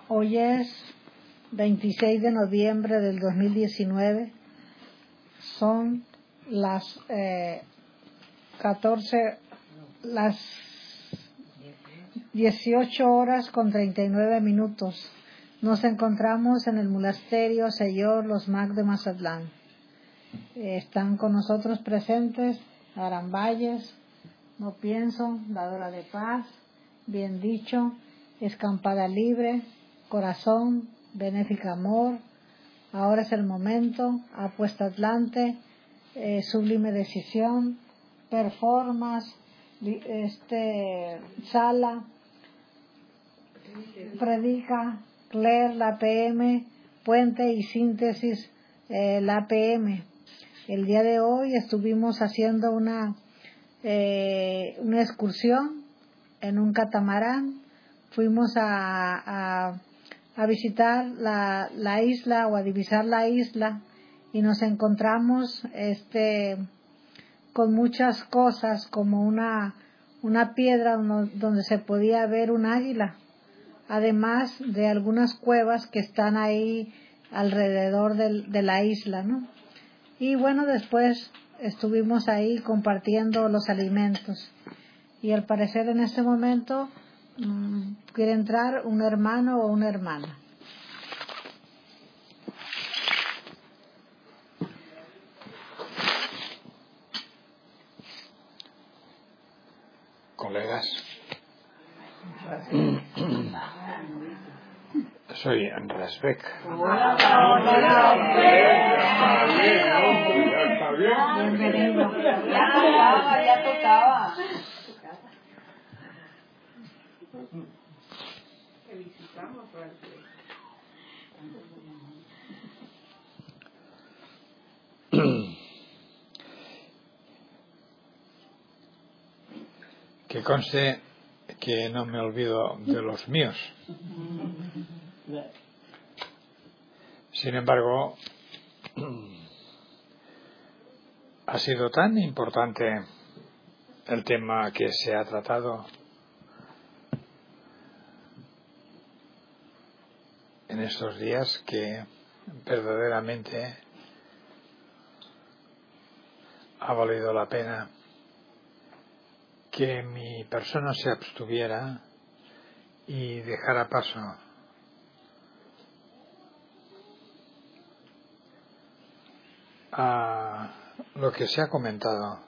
Hoy es 26 de noviembre del 2019. Son las 18 horas con 39 minutos. Nos encontramos en el monasterio Señor Los Mac de Mazatlán. Están con nosotros presentes Aram Valles, No Pienso, Dadora de Paz, Bien Dicho, Escampada Libre, Corazón, Benéfica Amor, Ahora es el Momento, Apuesta Atlante, Sublime Decisión, Performance, Sala, Predica, Claire, la PM, Puente y Síntesis, la PM. El día de hoy estuvimos haciendo una excursión en un catamarán. Fuimos a visitar la isla o a divisar la isla y nos encontramos con muchas cosas, como una piedra donde se podía ver un águila, además de algunas cuevas que están ahí alrededor de la isla, ¿no? Y bueno, después estuvimos ahí compartiendo los alimentos. Y al parecer en este momento quiere entrar un hermano o una hermana. Colegas, soy Rasbeck. Bienvenido. Ya tocaba. Que conste que no me olvido de los míos. Sin embargo, ha sido tan importante el tema que se ha tratado en estos días que verdaderamente ha valido la pena que mi persona se abstuviera y dejara paso a lo que se ha comentado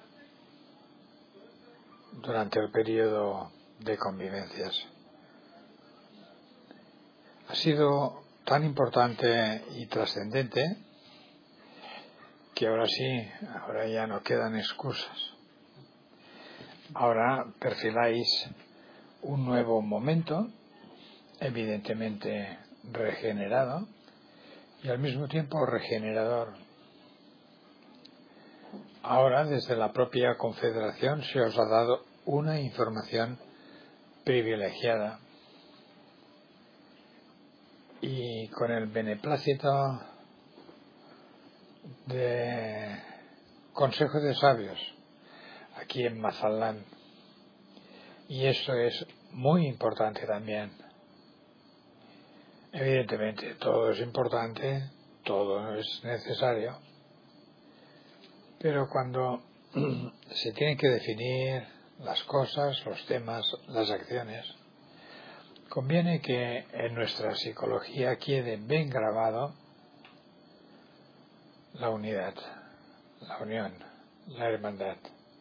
durante el periodo de convivencias. Ha sido tan importante y trascendente que ahora sí, ahora ya no quedan excusas. Ahora perfiláis un nuevo momento, evidentemente regenerado y al mismo tiempo regenerador. Ahora, desde la propia Confederación, se os ha dado una información privilegiada y con el beneplácito de Consejo de Sabios aquí en Mazatlán, y eso es muy importante también. Evidentemente todo es importante, todo es necesario, pero cuando se tienen que definir las cosas, los temas, las acciones, conviene que en nuestra psicología quede bien grabado la unidad, la unión, la hermandad.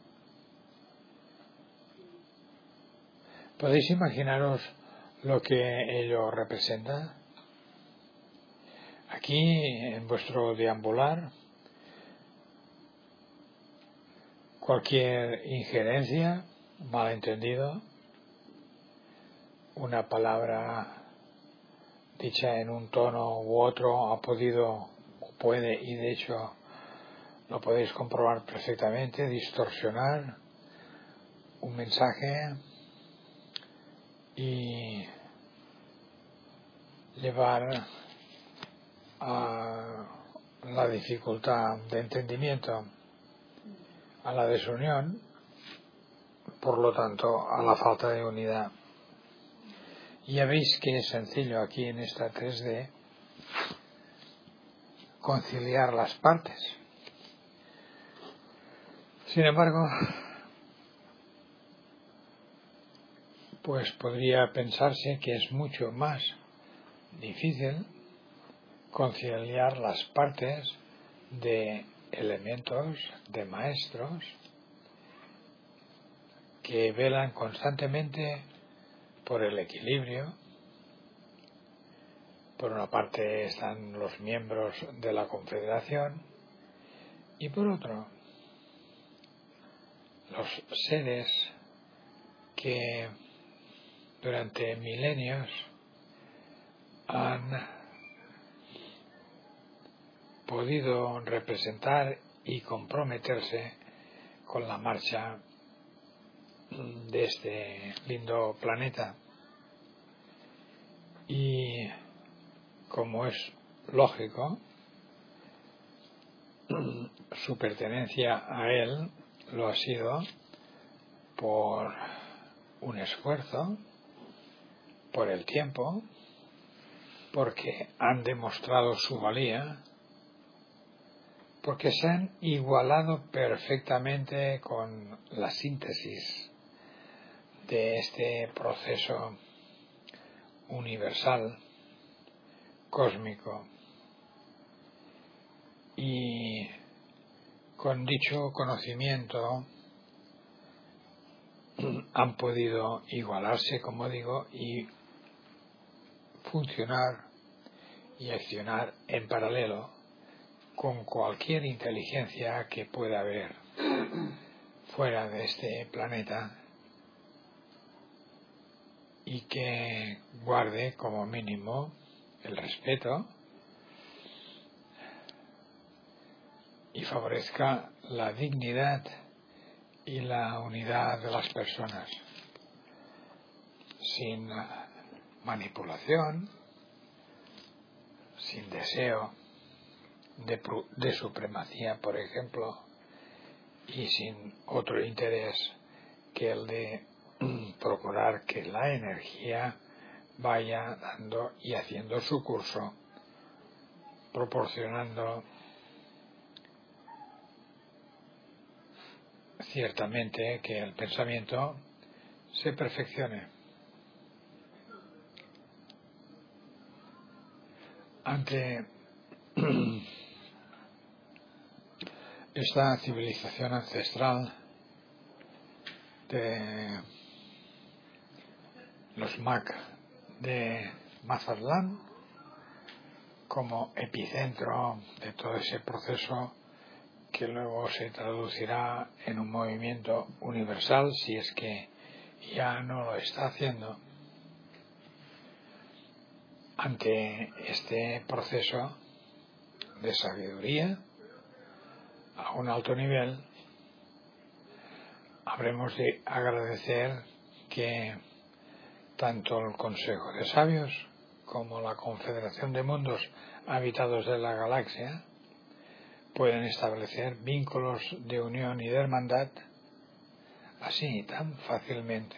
¿Podéis imaginaros lo que ello representa? Aquí, en vuestro deambular, cualquier injerencia, malentendido, una palabra dicha en un tono u otro ha podido, o puede, y de hecho lo podéis comprobar perfectamente, distorsionar un mensaje y llevar a la dificultad de entendimiento, a la desunión, por lo tanto a la falta de unidad. Y ya veis que es sencillo aquí en esta 3D conciliar las partes. Sin embargo, pues podría pensarse que es mucho más difícil conciliar las partes de elementos, de maestros, que velan constantemente por el equilibrio. Por una parte están los miembros de la Confederación y por otro los seres que durante milenios han podido representar y comprometerse con la marcha de este lindo planeta. Y como es lógico, su pertenencia a él lo ha sido por un esfuerzo, por el tiempo, porque han demostrado su valía, porque se han igualado perfectamente con la síntesis de este proceso universal, cósmico, y con dicho conocimiento han podido igualarse, como digo, y funcionar y accionar en paralelo con cualquier inteligencia que pueda haber fuera de este planeta y que guarde como mínimo el respeto y favorezca la dignidad y la unidad de las personas, sin manipulación, sin deseo de supremacía, por ejemplo, y sin otro interés que el de procurar que la energía vaya dando y haciendo su curso, proporcionando ciertamente que el pensamiento se perfeccione. Ante esta civilización ancestral de los MAC de Mazatlán como epicentro de todo ese proceso que luego se traducirá en un movimiento universal, si es que ya no lo está haciendo. Ante este proceso de sabiduría a un alto nivel, habremos de agradecer que tanto el Consejo de Sabios como la Confederación de Mundos Habitados de la Galaxia pueden establecer vínculos de unión y de hermandad así tan fácilmente.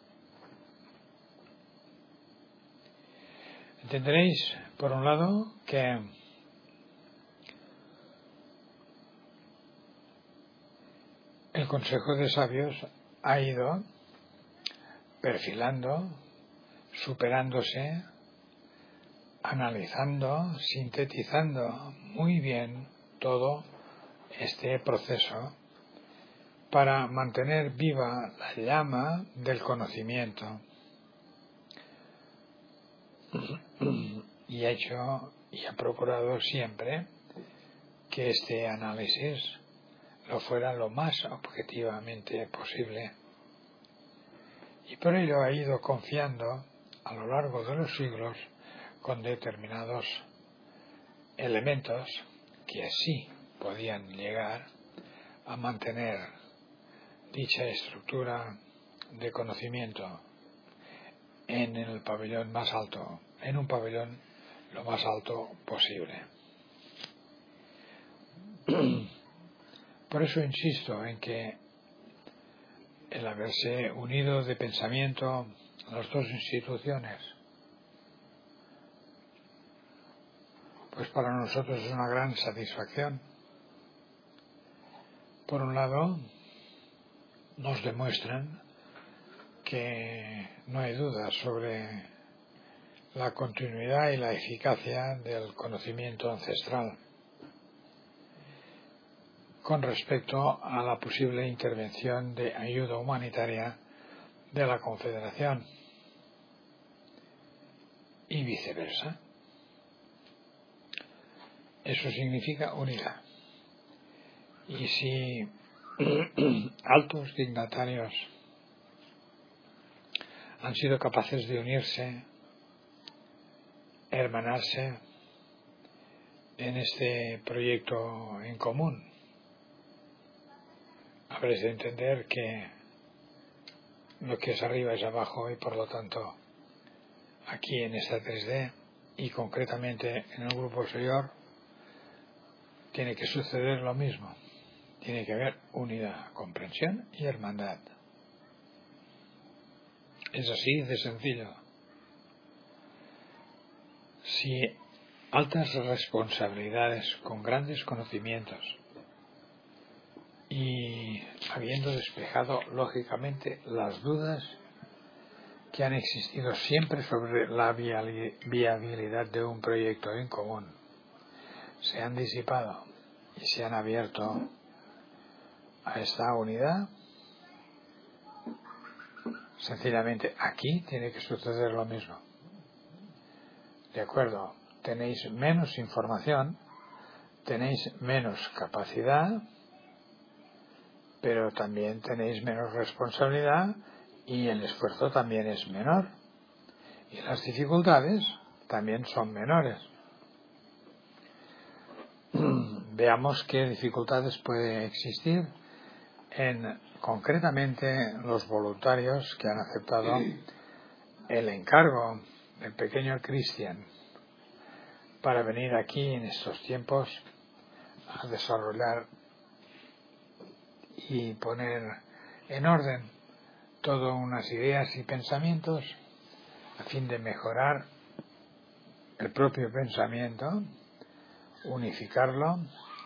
Entenderéis, por un lado, que el Consejo de Sabios ha ido perfilando, superándose, analizando, sintetizando muy bien todo este proceso para mantener viva la llama del conocimiento. Y ha hecho y ha procurado siempre que este análisis lo fuera lo más objetivamente posible. Y por ello ha ido confiando a lo largo de los siglos con determinados elementos que sí podían llegar a mantener dicha estructura de conocimiento en el pabellón más alto, en un pabellón lo más alto posible. Por eso insisto en que el haberse unido de pensamiento las dos instituciones, pues para nosotros es una gran satisfacción. Por un lado, nos demuestran que no hay duda sobre la continuidad y la eficacia del conocimiento ancestral con respecto a la posible intervención de ayuda humanitaria de la Confederación y viceversa. Eso significa unidad. Y si altos dignatarios han sido capaces de unirse, hermanarse en este proyecto en común, habréis de entender que lo que es arriba es abajo y por lo tanto aquí en esta 3D y concretamente en el grupo Señor tiene que suceder lo mismo. Tiene que haber unidad, comprensión y hermandad. Es así de sencillo. Si altas responsabilidades con grandes conocimientos y habiendo despejado lógicamente las dudas que han existido siempre sobre la viabilidad de un proyecto en común, se han disipado y se han abierto a esta unidad, sencillamente aquí tiene que suceder lo mismo. De acuerdo, tenéis menos información, tenéis menos capacidad, pero también tenéis menos responsabilidad y el esfuerzo también es menor. Y las dificultades también son menores. Veamos qué dificultades puede existir en concretamente los voluntarios que han aceptado el encargo del pequeño Cristian para venir aquí en estos tiempos a desarrollar y poner en orden todas unas ideas y pensamientos a fin de mejorar el propio pensamiento, unificarlo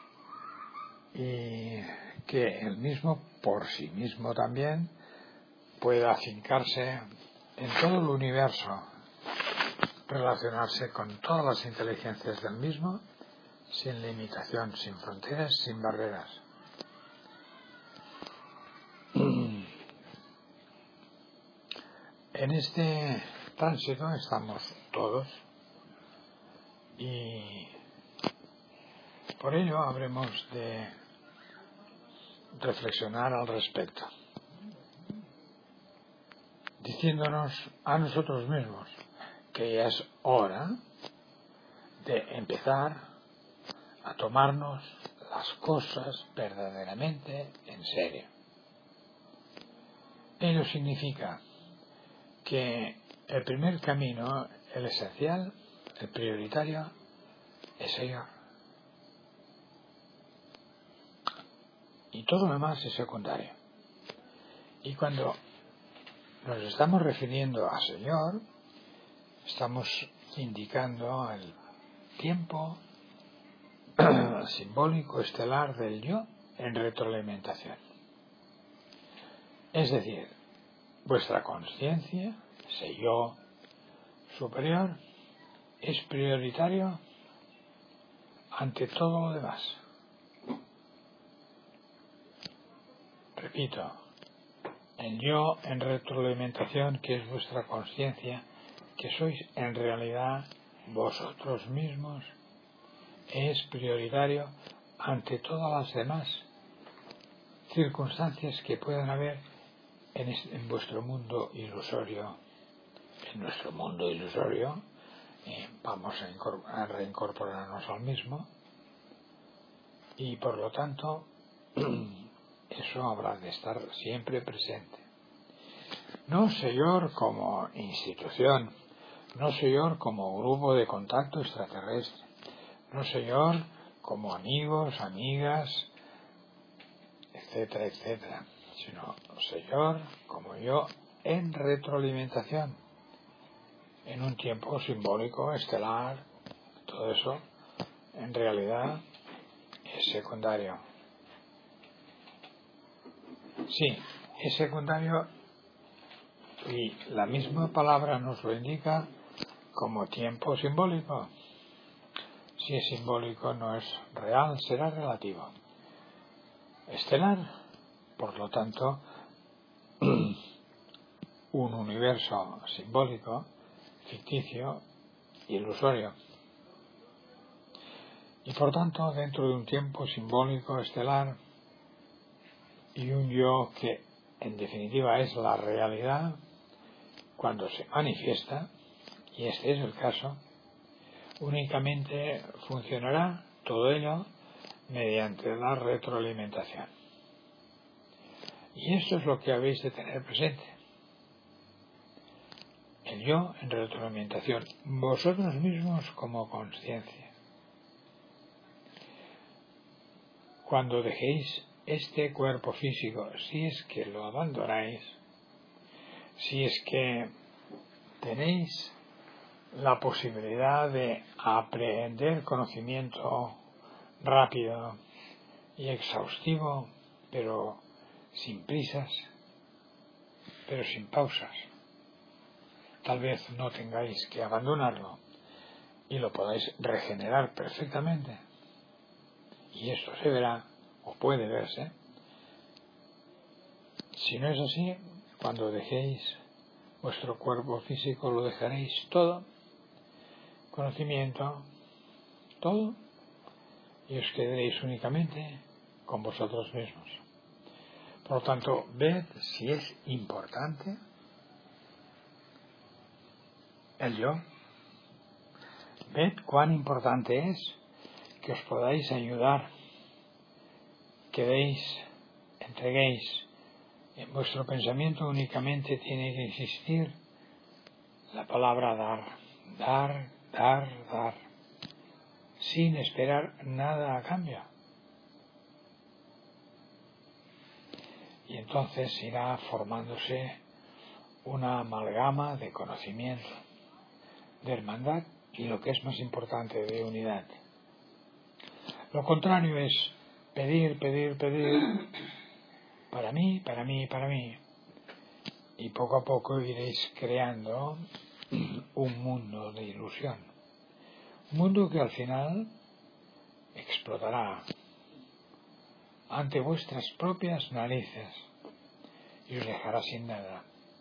y que el mismo por sí mismo también pueda afincarse en todo el universo, relacionarse con todas las inteligencias del mismo sin limitación, sin fronteras, sin barreras. En este tránsito estamos todos y por ello habremos de reflexionar al respecto, diciéndonos a nosotros mismos que ya es hora de empezar a tomarnos las cosas verdaderamente en serio. Ello significa que el primer camino, el esencial, el prioritario, es Señor. Y todo lo demás es secundario. Y cuando nos estamos refiriendo a Señor, estamos indicando el tiempo simbólico estelar del yo en retroalimentación. Es decir, vuestra conciencia, ese yo superior, es prioritario ante todo lo demás. Repito, el yo en retroalimentación, que es vuestra conciencia, que sois en realidad vosotros mismos, es prioritario ante todas las demás circunstancias que puedan haber en vuestro mundo ilusorio. En nuestro mundo ilusorio vamos a reincorporarnos al mismo y por lo tanto eso habrá de estar siempre presente. No Señor como institución, no Señor como grupo de contacto extraterrestre, no Señor como amigos, amigas, etcétera, etcétera, sino Señor como yo en retroalimentación, en un tiempo simbólico, estelar. Todo eso en realidad es secundario. Sí, es secundario, y la misma palabra nos lo indica como tiempo simbólico. Si es simbólico no es real, será relativo. Estelar, por lo tanto, un universo simbólico, ficticio, ilusorio. Y por tanto, dentro de un tiempo simbólico, estelar, y un yo que en definitiva es la realidad, cuando se manifiesta, y este es el caso, únicamente funcionará todo ello mediante la retroalimentación. Y esto es lo que habéis de tener presente. El yo en retroalimentación, vosotros mismos como conciencia. Cuando dejéis este cuerpo físico, si es que lo abandonáis, si es que tenéis la posibilidad de aprender conocimiento rápido y exhaustivo, pero sin prisas, pero sin pausas, tal vez no tengáis que abandonarlo y lo podáis regenerar perfectamente. Y esto se verá, o puede verse. Si no es así, cuando dejéis vuestro cuerpo físico lo dejaréis todo, conocimiento, todo, y os quedaréis únicamente con vosotros mismos. Por lo tanto, ved si es importante el yo. Ved cuán importante es que os podáis ayudar, que deis, entreguéis. En vuestro pensamiento únicamente tiene que existir la palabra dar, dar, dar, dar, sin esperar nada a cambio. Y entonces irá formándose una amalgama de conocimiento, de hermandad y, lo que es más importante, de unidad. Lo contrario es pedir, pedir, pedir, para mí, para mí, para mí. Y poco a poco iréis creando un mundo de ilusión. Un mundo que al final explotará ante vuestras propias narices y os dejará sin nada.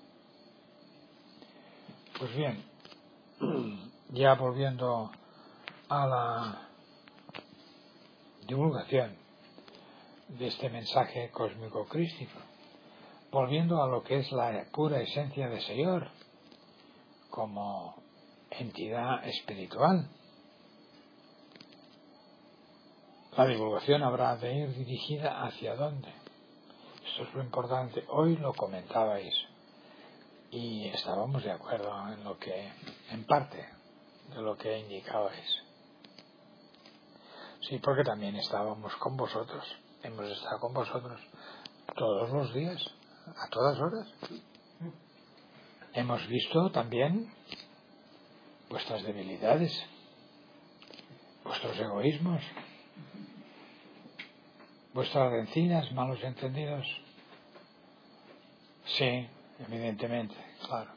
Pues bien, ya volviendo a la divulgación de este mensaje cósmico crístico, volviendo a lo que es la pura esencia de Señor como entidad espiritual, la divulgación habrá de ir dirigida hacia dónde. Esto es lo importante. Hoy lo comentabais y estábamos de acuerdo en lo que, en parte, de lo que indicabais. Sí, porque también estábamos con vosotros. Hemos estado con vosotros todos los días, a todas horas. Hemos visto también vuestras debilidades, vuestros egoísmos, vuestras rencillas, malos entendidos. Sí, evidentemente, claro.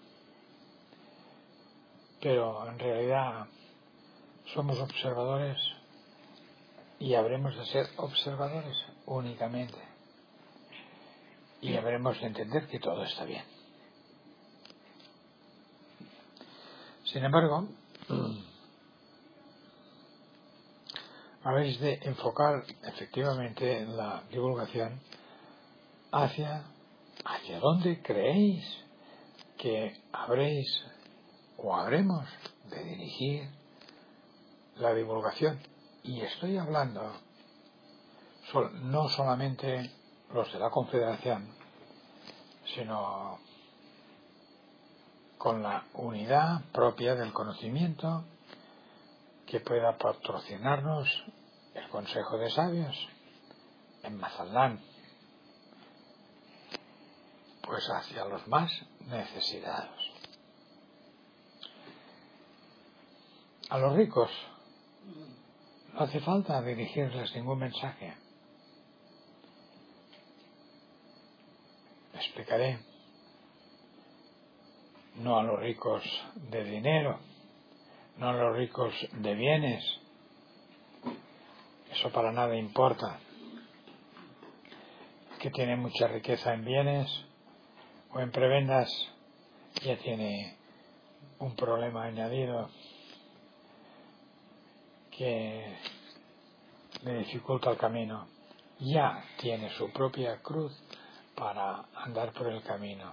Pero en realidad somos observadores y habremos de ser observadores únicamente. Y habremos de entender que todo está bien. Sin embargo, habéis de enfocar efectivamente la divulgación hacia dónde creéis que habréis o habremos de dirigir la divulgación. Y estoy hablando no solamente los de la Confederación, sino con la unidad propia del conocimiento que pueda patrocinarnos el Consejo de Sabios en Mazatlán. pues hacia los más necesitados. A los ricos no hace falta dirigirles ningún mensaje. Me explicaré. No a los ricos de dinero, no a los ricos de bienes. Eso para nada importa. El que tiene mucha riqueza en bienes o en prebendas ya tiene un problema añadido que le dificulta el camino. Ya tiene su propia cruz para andar por el camino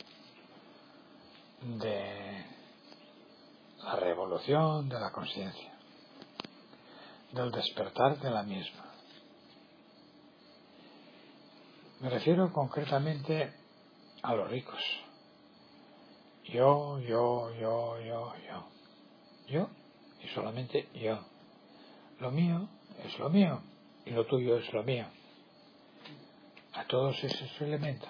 de la revolución de la conciencia, del despertar de la misma. Me refiero concretamente a los ricos. Yo y solamente yo. Lo mío es lo mío y lo tuyo es lo mío. A todos esos elementos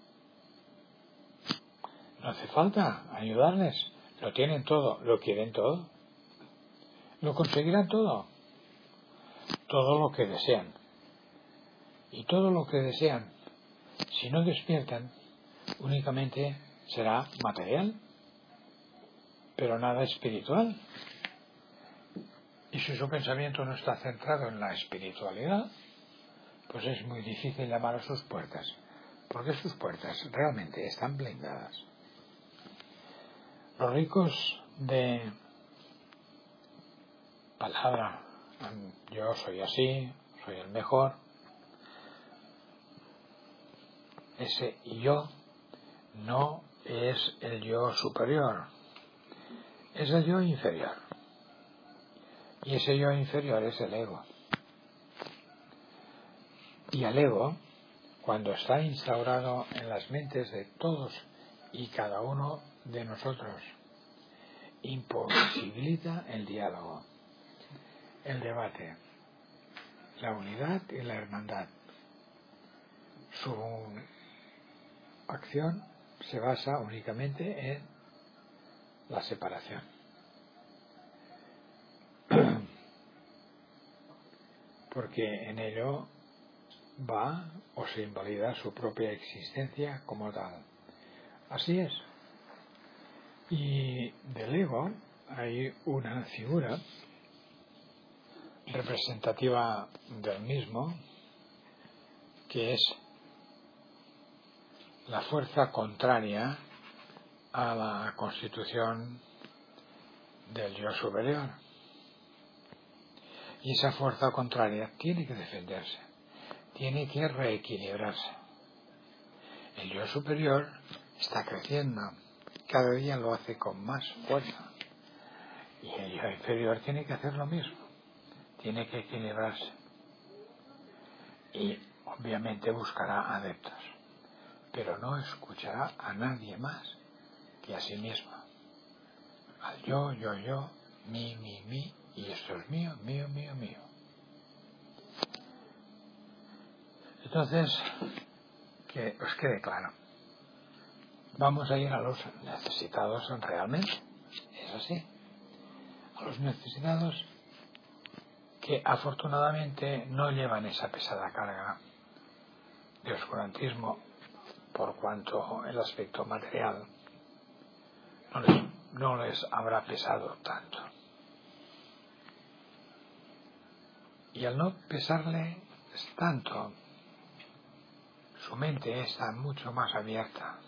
no hace falta ayudarles. Lo tienen todo, lo quieren todo, lo conseguirán todo, todo lo que desean. Y todo lo que desean, si no despiertan, únicamente será material, pero nada espiritual. Y si su pensamiento no está centrado en la espiritualidad, pues es muy difícil llamar a sus puertas, porque sus puertas realmente están blindadas. Los ricos de palabra, yo soy así, soy el mejor, ese yo no es el yo superior, es el yo inferior. Y ese yo inferior es el ego. Y el ego, cuando está instaurado en las mentes de todos y cada uno de nosotros, imposibilita el diálogo, el debate, la unidad y la hermandad. Su acción se basa únicamente en la separación. Porque en ello va o se invalida su propia existencia como tal. Así es. Y del ego hay una figura representativa del mismo, que es la fuerza contraria a la constitución del yo superior. Y esa fuerza contraria tiene que defenderse, tiene que reequilibrarse. El yo superior está creciendo, cada día lo hace con más fuerza. Y el yo inferior tiene que hacer lo mismo, tiene que equilibrarse. Y obviamente buscará adeptos, pero no escuchará a nadie más que a sí mismo. Al yo, mi, y esto es mío, mío. Entonces, que os quede claro, vamos a ir a los necesitados realmente, es así, a los necesitados que afortunadamente no llevan esa pesada carga de oscurantismo, por cuanto el aspecto material no les habrá pesado tanto. Y al no pesarle tanto, su mente está mucho más abierta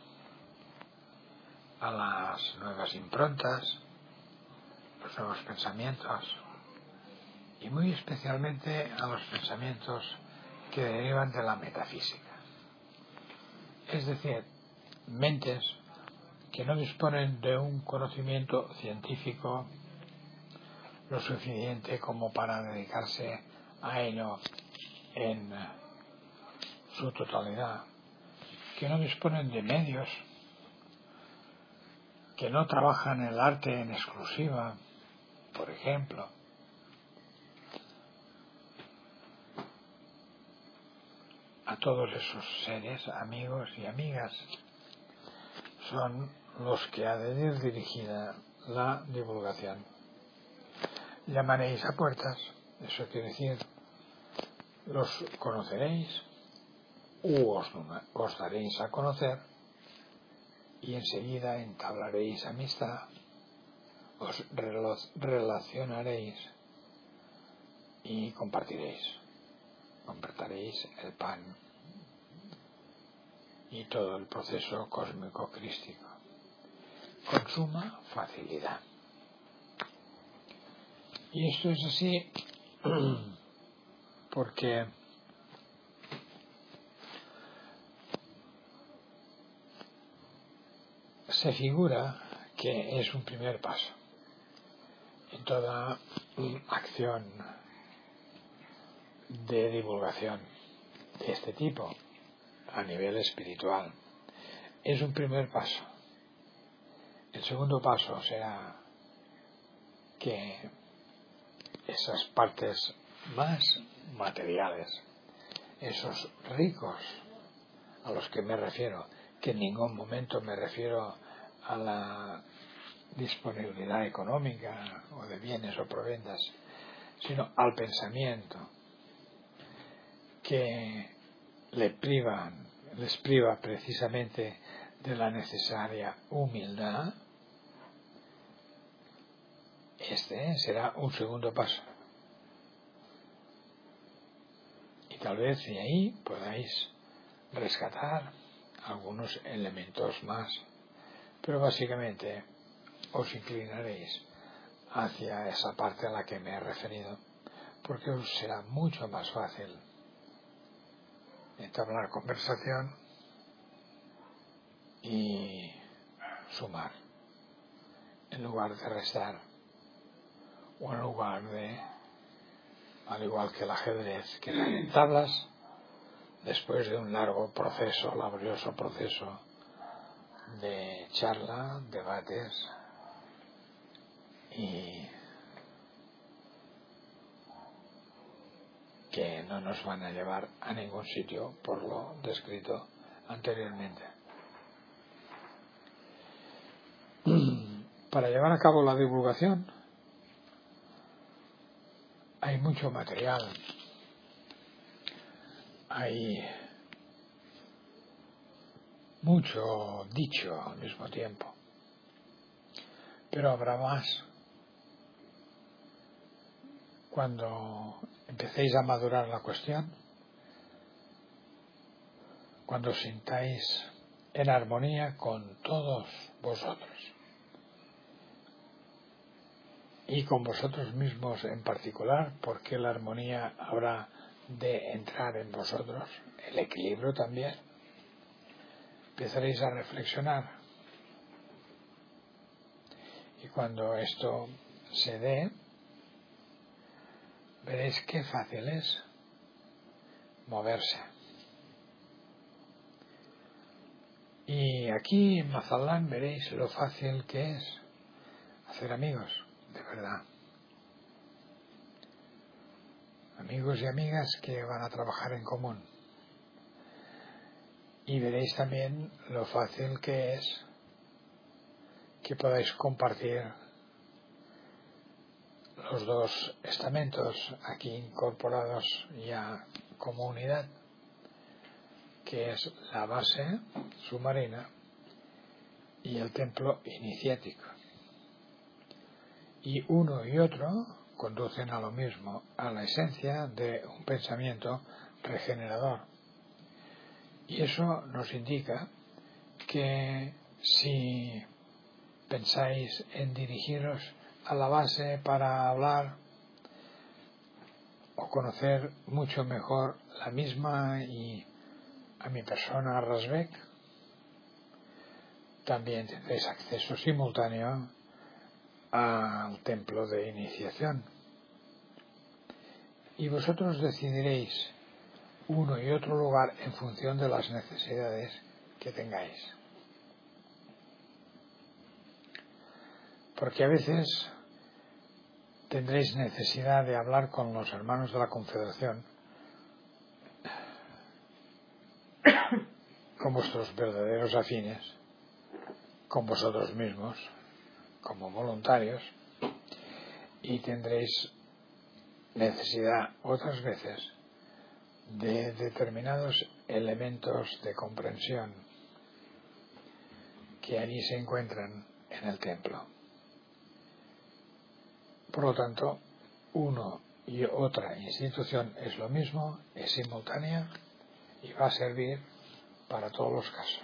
a las nuevas improntas, los nuevos pensamientos, y muy especialmente a los pensamientos que derivan de la metafísica. Es decir, mentes que no disponen de un conocimiento científico lo suficiente como para dedicarse a ello en su totalidad, que no disponen de medios, que no trabajan el arte en exclusiva, por ejemplo. A todos esos seres, amigos y amigas, son los que ha de ir dirigida la divulgación. Llamaréis a puertas, eso quiere decir, los conoceréis, os daréis a conocer y enseguida entablaréis amistad, os relacionaréis y compartiréis el pan y todo el proceso cósmico crístico con suma facilidad. Y esto es así porque se figura que es un primer paso en toda acción de divulgación de este tipo a nivel espiritual. Es un primer paso. El segundo paso será que esas partes más materiales, esos ricos a los que me refiero, que en ningún momento me refiero a la disponibilidad económica o de bienes o proventas, sino al pensamiento que les priva precisamente de la necesaria humildad. Este será un segundo paso. Y tal vez de ahí podáis rescatar algunos elementos más, pero básicamente os inclinaréis hacia esa parte a la que me he referido, porque os será mucho más fácil entablar conversación y sumar en lugar de restar, o en lugar de, al igual que el ajedrez, quedar en tablas después de un largo proceso, laborioso proceso de charla, debates y que no nos van a llevar a ningún sitio por lo descrito anteriormente. Para llevar a cabo la divulgación hay mucho material, hay mucho dicho al mismo tiempo, pero habrá más cuando empecéis a madurar la cuestión, cuando os sintáis en armonía con todos vosotros y con vosotros mismos en particular, porque la armonía habrá de entrar en vosotros, el equilibrio también. Empezaréis a reflexionar y cuando esto se dé, veréis qué fácil es moverse. Y aquí en Mazatlán veréis lo fácil que es hacer amigos, de verdad. Amigos y amigas que van a trabajar en común. Y veréis también lo fácil que es que podáis compartir los dos estamentos aquí incorporados ya como unidad, que es la base submarina y el templo iniciático. Y uno y otro conducen a lo mismo, a la esencia de un pensamiento regenerador. Y eso nos indica que si pensáis en dirigiros a la base para hablar o conocer mucho mejor la misma y a mi persona Rasbeck, también tendréis acceso simultáneo al templo de iniciación. Y vosotros decidiréis uno y otro lugar en función de las necesidades que tengáis. Porque a veces tendréis necesidad de hablar con los hermanos de la Confederación, con vuestros verdaderos afines, con vosotros mismos como voluntarios, y tendréis necesidad otras veces de determinados elementos de comprensión que allí se encuentran en el templo. Por lo tanto, uno y otra institución es lo mismo, es simultánea y va a servir para todos los casos.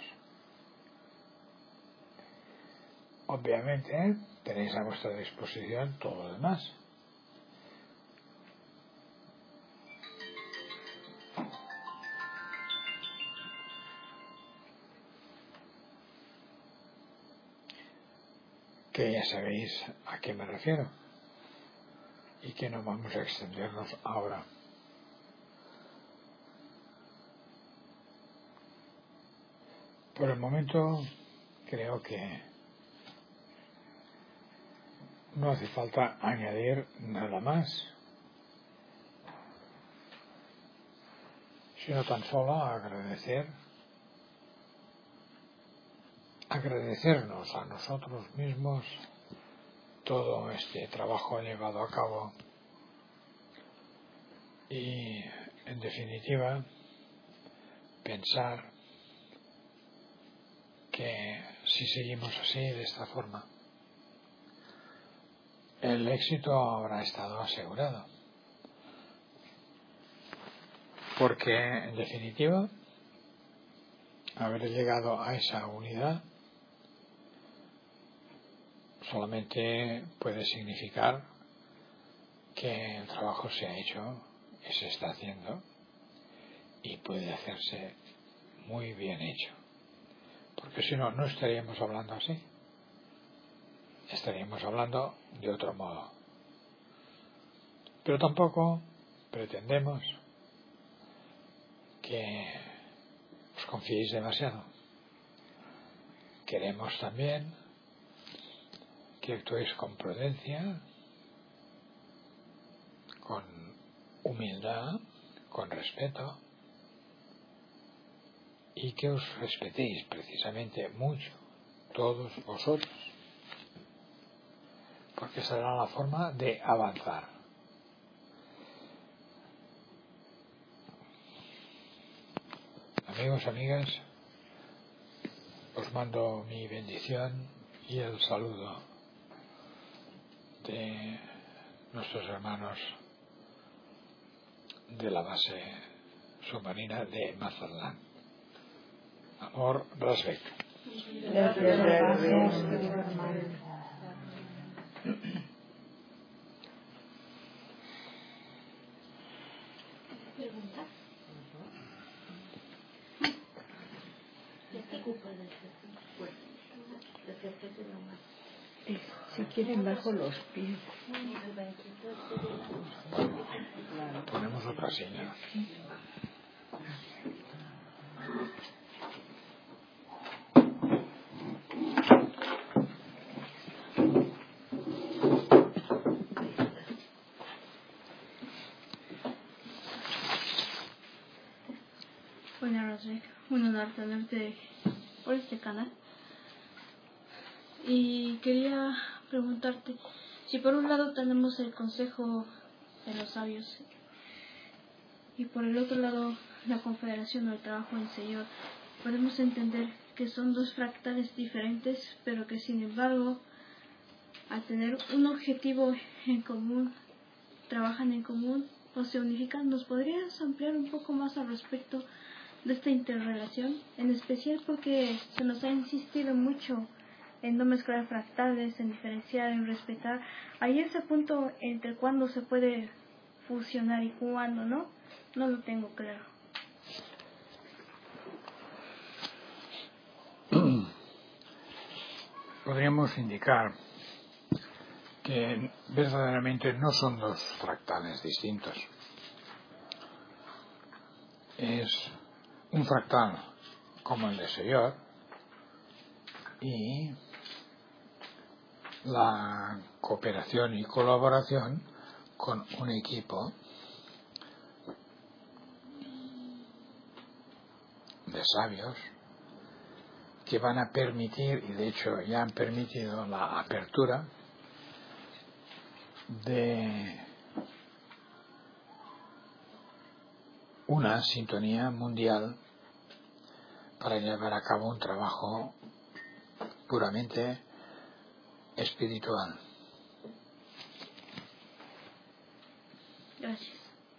Obviamente tenéis a vuestra disposición todo lo demás. Que ya sabéis a qué me refiero y que no vamos a extendernos ahora. Por el momento creo que no hace falta añadir nada más, sino tan solo agradecernos a nosotros mismos todo este trabajo llevado a cabo y, en definitiva, pensar que si seguimos así, de esta forma, el éxito habrá estado asegurado. Porque, en definitiva, haber llegado a esa unidad solamente puede significar que el trabajo se ha hecho y se está haciendo y puede hacerse muy bien hecho. Porque si no, no estaríamos hablando así. Estaríamos hablando de otro modo. Pero tampoco pretendemos que os confiéis demasiado. Queremos también que actuéis con prudencia, con humildad, con respeto, y que os respetéis precisamente mucho todos vosotros, porque será la forma de avanzar. Amigos, amigas, os mando mi bendición y el saludo de nuestros hermanos de la base submarina de Mazatlán. Amor, Rasbek. Gracias, querido hermano. ¿Preguntas? Si quieren bajo los pies. Ponemos otra silla. Bueno, Rosek, un honor tenerte por este canal. Y quería preguntarte, si por un lado tenemos el consejo de los sabios y por el otro lado la confederación o el trabajo del Señor, podemos entender que son dos fractales diferentes, pero que sin embargo, al tener un objetivo en común, trabajan en común o se unifican. ¿Nos podrías ampliar un poco más al respecto de esta interrelación? En especial porque se nos ha insistido mucho en no mezclar fractales, en diferenciar, en respetar. Hay ese punto entre cuándo se puede fusionar y cuándo no. No lo tengo claro. Podríamos indicar que verdaderamente no son dos fractales distintos. Es un fractal como el de Señor y la cooperación y colaboración con un equipo de sabios que van a permitir, y de hecho ya han permitido la apertura de una sintonía mundial para llevar a cabo un trabajo puramente espiritual. Gracias.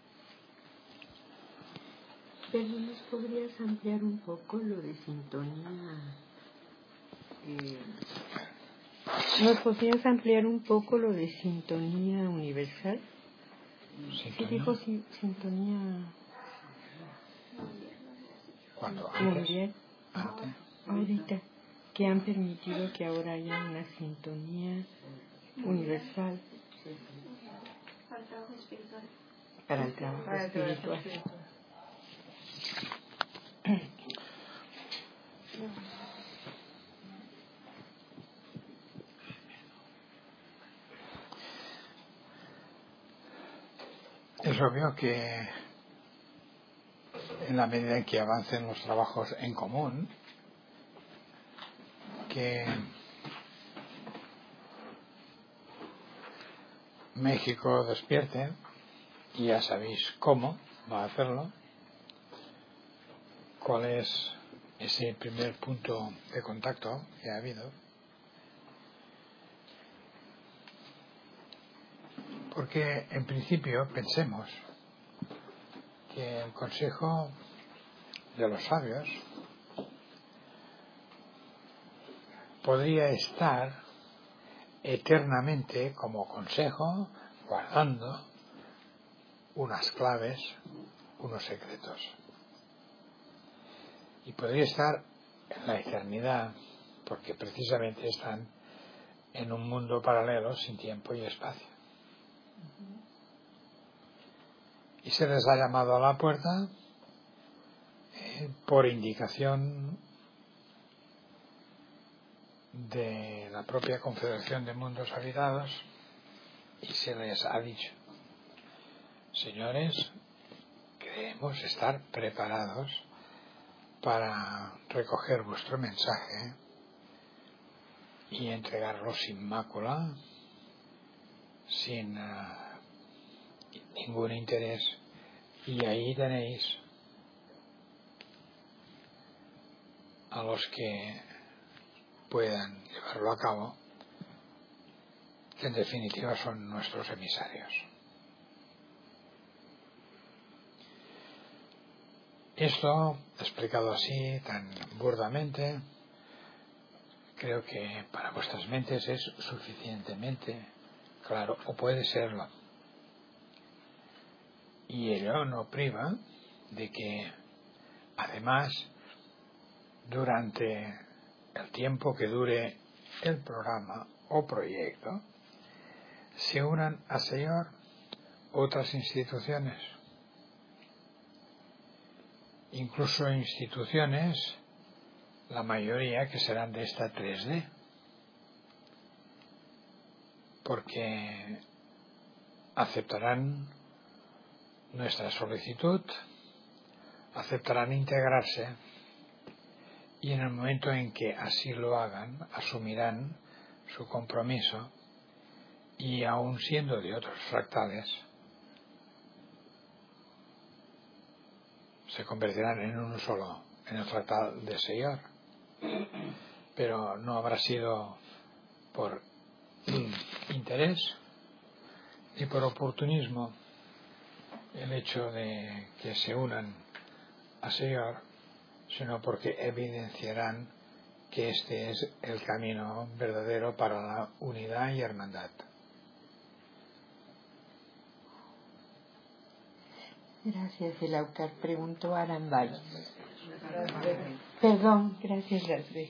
Pero ¿nos podrías ampliar un poco lo de sintonía? ¿Nos podrías ampliar un poco lo de sintonía universal? ¿Sintonía? Sí, dijo sintonía ¿Cuándo? mundial. ¿Antes? Ahorita, que han permitido que ahora haya una sintonía universal Para el trabajo espiritual. para el trabajo espiritual. Es obvio que en la medida en que avancen los trabajos en común, que México despierte, y ya sabéis cómo va a hacerlo, cuál es ese primer punto de contacto que ha habido, porque en principio pensemos que el Consejo de los Sabios podría estar eternamente como consejo guardando unas claves, unos secretos, y podría estar en la eternidad porque precisamente están en un mundo paralelo sin tiempo y espacio, y se les ha llamado a la puerta por indicación de la propia Confederación de Mundos Habitados, y se les ha dicho: señores, queremos estar preparados para recoger vuestro mensaje y entregarlo sin mácula, sin ningún interés, y ahí tenéis a los que puedan llevarlo a cabo, que en definitiva son nuestros emisarios. Esto, explicado así, tan burdamente, creo que para vuestras mentes es suficientemente claro, o puede serlo. Y ello no priva de que, además, durante el tiempo que dure el programa o proyecto, se unan a Señor otras instituciones, incluso instituciones, la mayoría que serán de esta 3D, porque aceptarán nuestra solicitud, aceptarán integrarse, y en el momento en que así lo hagan, asumirán su compromiso, y aun siendo de otros fractales, se convertirán en uno solo, en el fractal de Señor. Pero no habrá sido por interés ni por oportunismo el hecho de que se unan a Señor, sino porque evidenciarán que este es el camino verdadero para la unidad y hermandad. Gracias, el autor preguntó a Arambay. Perdón, gracias, Rasbeck.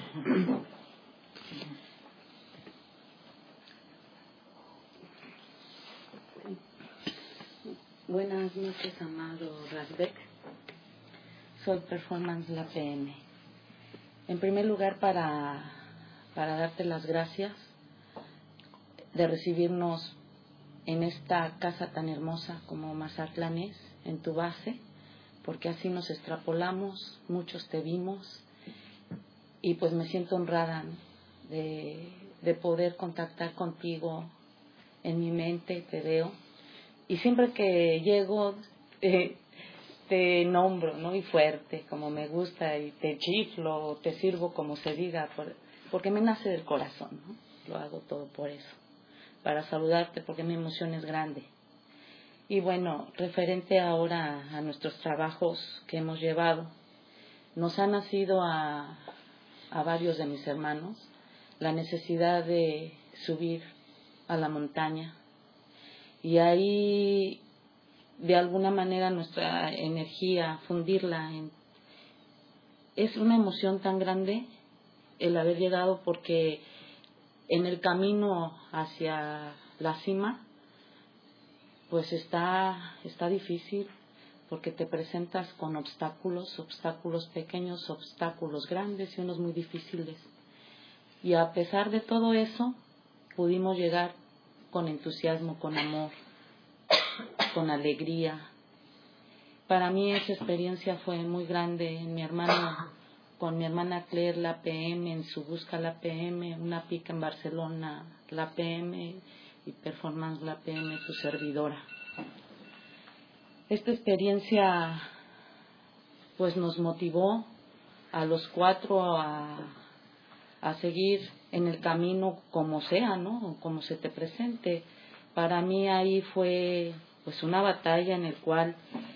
Buenas noches, amado Rasbeck. Soy Performance La PM. En primer lugar, para darte las gracias de recibirnos en esta casa tan hermosa como Mazatlán es, en tu base, porque así nos extrapolamos, muchos te vimos y pues me siento honrada, ¿no?, de poder contactar contigo. En mi mente te veo y siempre que llego te nombro, ¿no?, y fuerte, como me gusta, y te chiflo, te sirvo como se diga, porque me nace del corazón, ¿no? Lo hago todo por eso, para saludarte, porque mi emoción es grande. Y bueno, referente ahora a nuestros trabajos que hemos llevado, nos ha nacido a varios de mis hermanos la necesidad de subir a la montaña, y ahí de alguna manera nuestra energía, fundirla es una emoción tan grande el haber llegado, porque en el camino hacia la cima pues está difícil, porque te presentas con obstáculos pequeños, obstáculos grandes y unos muy difíciles, y a pesar de todo eso pudimos llegar con entusiasmo, con amor, con alegría. Para mí esa experiencia fue muy grande. Con mi hermana Claire, la PM, en su busca la PM, una pica en Barcelona, la PM, y Performance la PM, tu servidora. Esta experiencia pues nos motivó a los 4 a seguir en el camino como sea, ¿no?, como se te presente. Para mí ahí fue pues una batalla en el cual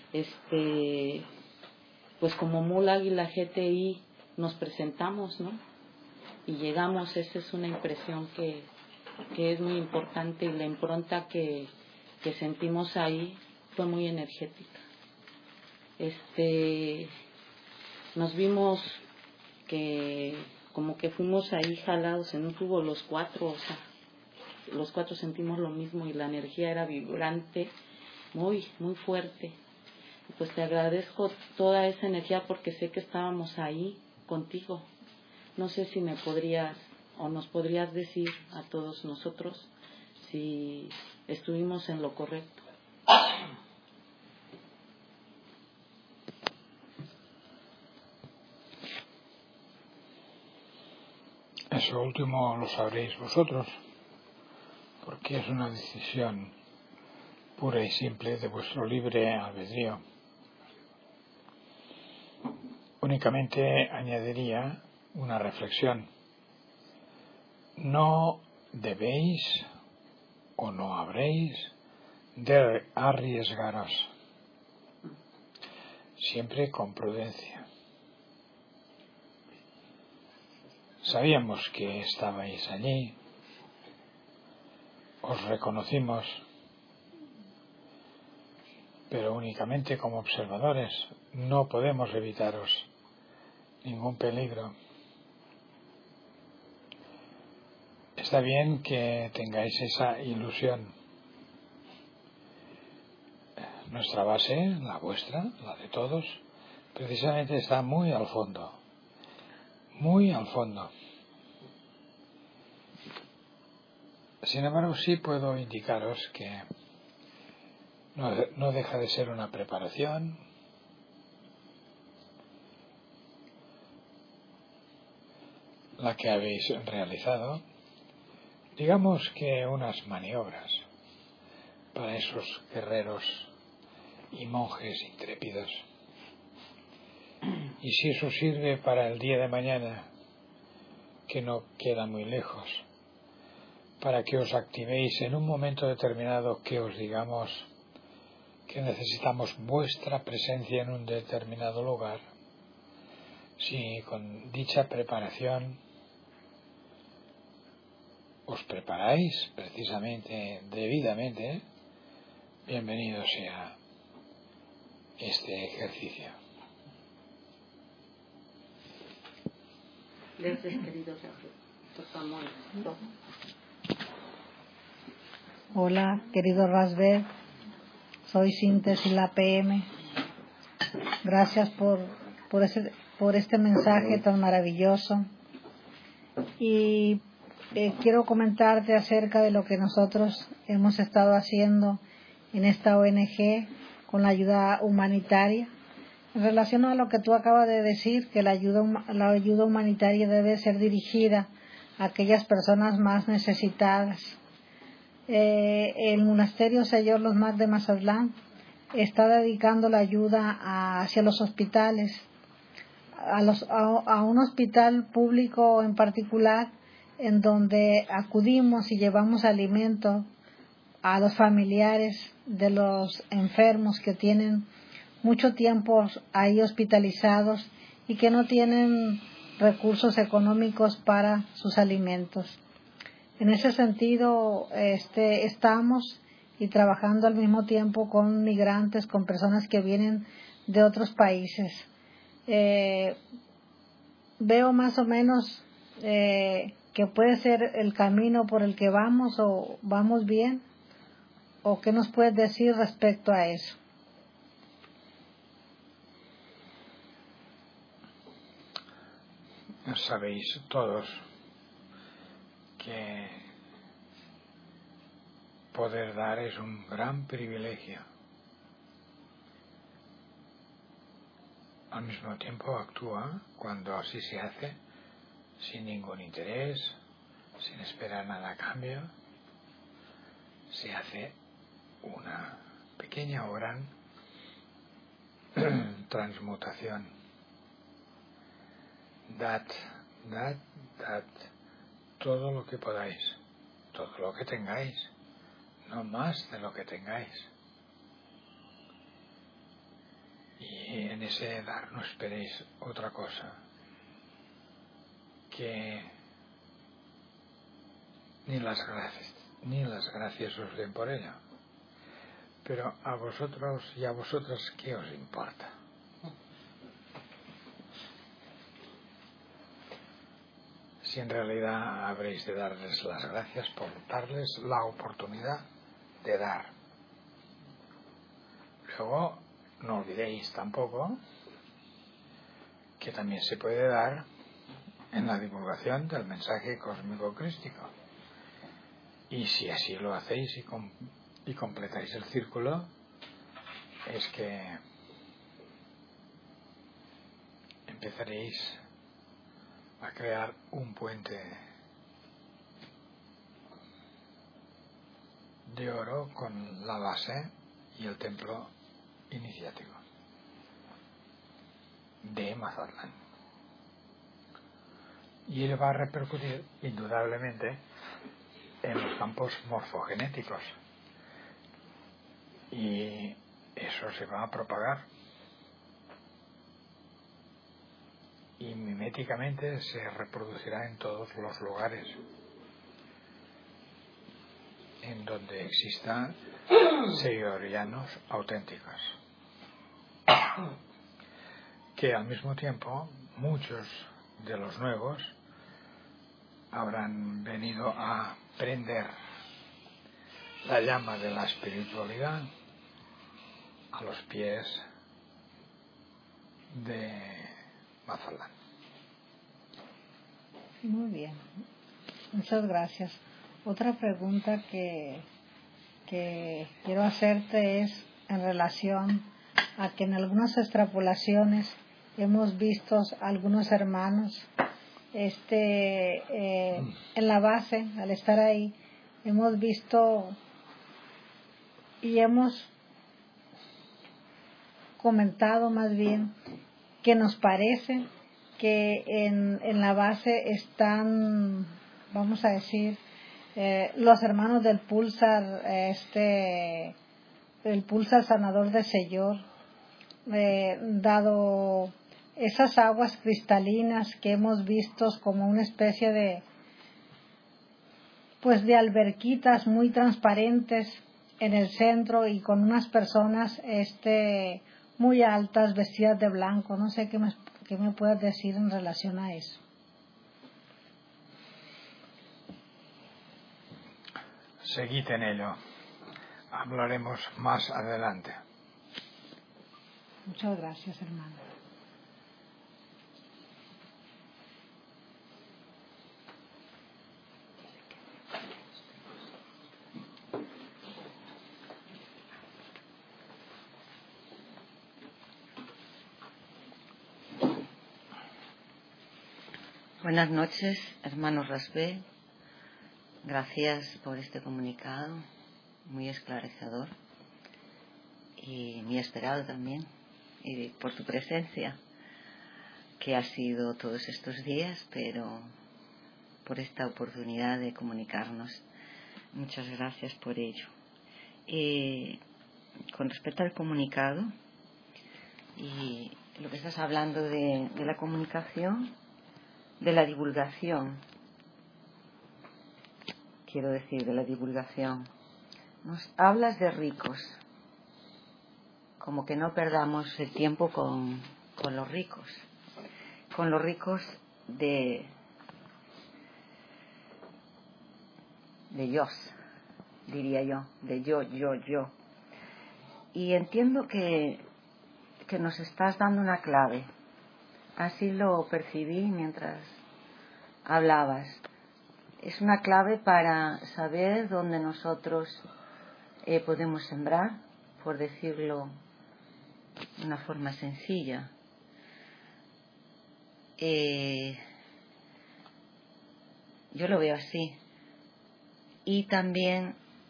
pues como Mula Águila GTI nos presentamos, ¿no?, y llegamos. Esa es una impresión que es muy importante, y la impronta que sentimos ahí fue muy energética. Nos vimos que como que fuimos ahí jalados en un tubo los 4, o sea, los 4 sentimos lo mismo, y la energía era vibrante, muy, muy fuerte. Y pues te agradezco toda esa energía, porque sé que estábamos ahí contigo. No sé si me podrías o nos podrías decir a todos nosotros si estuvimos en lo correcto. Eso último lo sabréis vosotros, porque es una decisión pura y simple de vuestro libre albedrío. Únicamente añadiría una reflexión. No debéis o no habréis de arriesgaros, siempre con prudencia. Sabíamos que estabais allí, os reconocimos, pero únicamente como observadores. No podemos evitaros ningún peligro. Está bien que tengáis esa ilusión. Nuestra base, la vuestra, la de todos, precisamente está muy al fondo. Muy al fondo. Sin embargo, sí puedo indicaros que no deja de ser una preparación, la que habéis realizado, digamos que unas maniobras para esos guerreros y monjes intrépidos. Y si eso sirve para el día de mañana, que no queda muy lejos, para que os activéis en un momento determinado, que os digamos que necesitamos vuestra presencia en un determinado lugar, si con dicha preparación os preparáis precisamente, debidamente, bienvenido sea este ejercicio. Gracias, querido por tu amor. Hola, querido Rasbeh, soy Síntesis la PM. Gracias por este mensaje tan maravilloso. Y quiero comentarte acerca de lo que nosotros hemos estado haciendo en esta ONG con la ayuda humanitaria. En relación a lo que tú acabas de decir, que la ayuda humanitaria debe ser dirigida a aquellas personas más necesitadas. El monasterio Señor Los Mac de Mazatlán está dedicando la ayuda hacia los hospitales, a un hospital público en particular, en donde acudimos y llevamos alimento a los familiares de los enfermos que tienen mucho tiempo ahí hospitalizados y que no tienen recursos económicos para sus alimentos. En ese sentido, estamos y trabajando al mismo tiempo con migrantes, con personas que vienen de otros países. Veo más o menos que puede ser el camino por el que vamos, o vamos bien, o qué nos puedes decir respecto a eso. Sabéis todos que poder dar es un gran privilegio. Al mismo tiempo actúa cuando así se hace, sin ningún interés, sin esperar nada a cambio. Se hace una pequeña o gran transmutación. Dad todo lo que podáis, todo lo que tengáis, no más de lo que tengáis. Y en ese dar no esperéis otra cosa que ni las gracias os den por ello. Pero a vosotros y a vosotras, ¿qué os importa? Si en realidad habréis de darles las gracias por darles la oportunidad de dar. Luego, no olvidéis tampoco que también se puede dar en la divulgación del mensaje cósmico crístico. Y si así lo hacéis y completáis el círculo, es que empezaréis a crear un puente de oro con la base y el templo iniciático de Mazatlán. Y él va a repercutir indudablemente en los campos morfogenéticos, y eso se va a propagar y miméticamente se reproducirá en todos los lugares en donde existan seguidorianos auténticos, que al mismo tiempo muchos de los nuevos habrán venido a prender la llama de la espiritualidad a los pies de Mazatlán. Muy bien, muchas gracias. Otra pregunta que quiero hacerte es en relación a que en algunas extrapolaciones hemos visto algunos hermanos en la base, al estar ahí, hemos visto y hemos comentado más bien que nos parece que en la base están, vamos a decir, los hermanos del Pulsar, el Pulsar sanador de Señor, dado esas aguas cristalinas que hemos visto como una especie de alberquitas muy transparentes en el centro y con unas personas muy altas vestidas de blanco. No sé qué me puedes decir en relación a eso. Seguid en ello. Hablaremos más adelante. Muchas gracias, hermano. Buenas noches, hermanos Rasbe. Gracias por este comunicado, muy esclarecedor y muy esperado también, y por tu presencia, que ha sido todos estos días, pero por esta oportunidad de comunicarnos. Muchas gracias por ello. Con respecto al comunicado y lo que estás hablando de la comunicación, de la divulgación, quiero decir, de la divulgación, nos hablas de ricos, como que no perdamos el tiempo con los ricos de yo, diría yo, de yo. Y entiendo que nos estás dando una clave. Así lo percibí mientras hablabas. Es una clave para saber dónde nosotros podemos sembrar, por decirlo de una forma sencilla. Yo lo veo así. Y también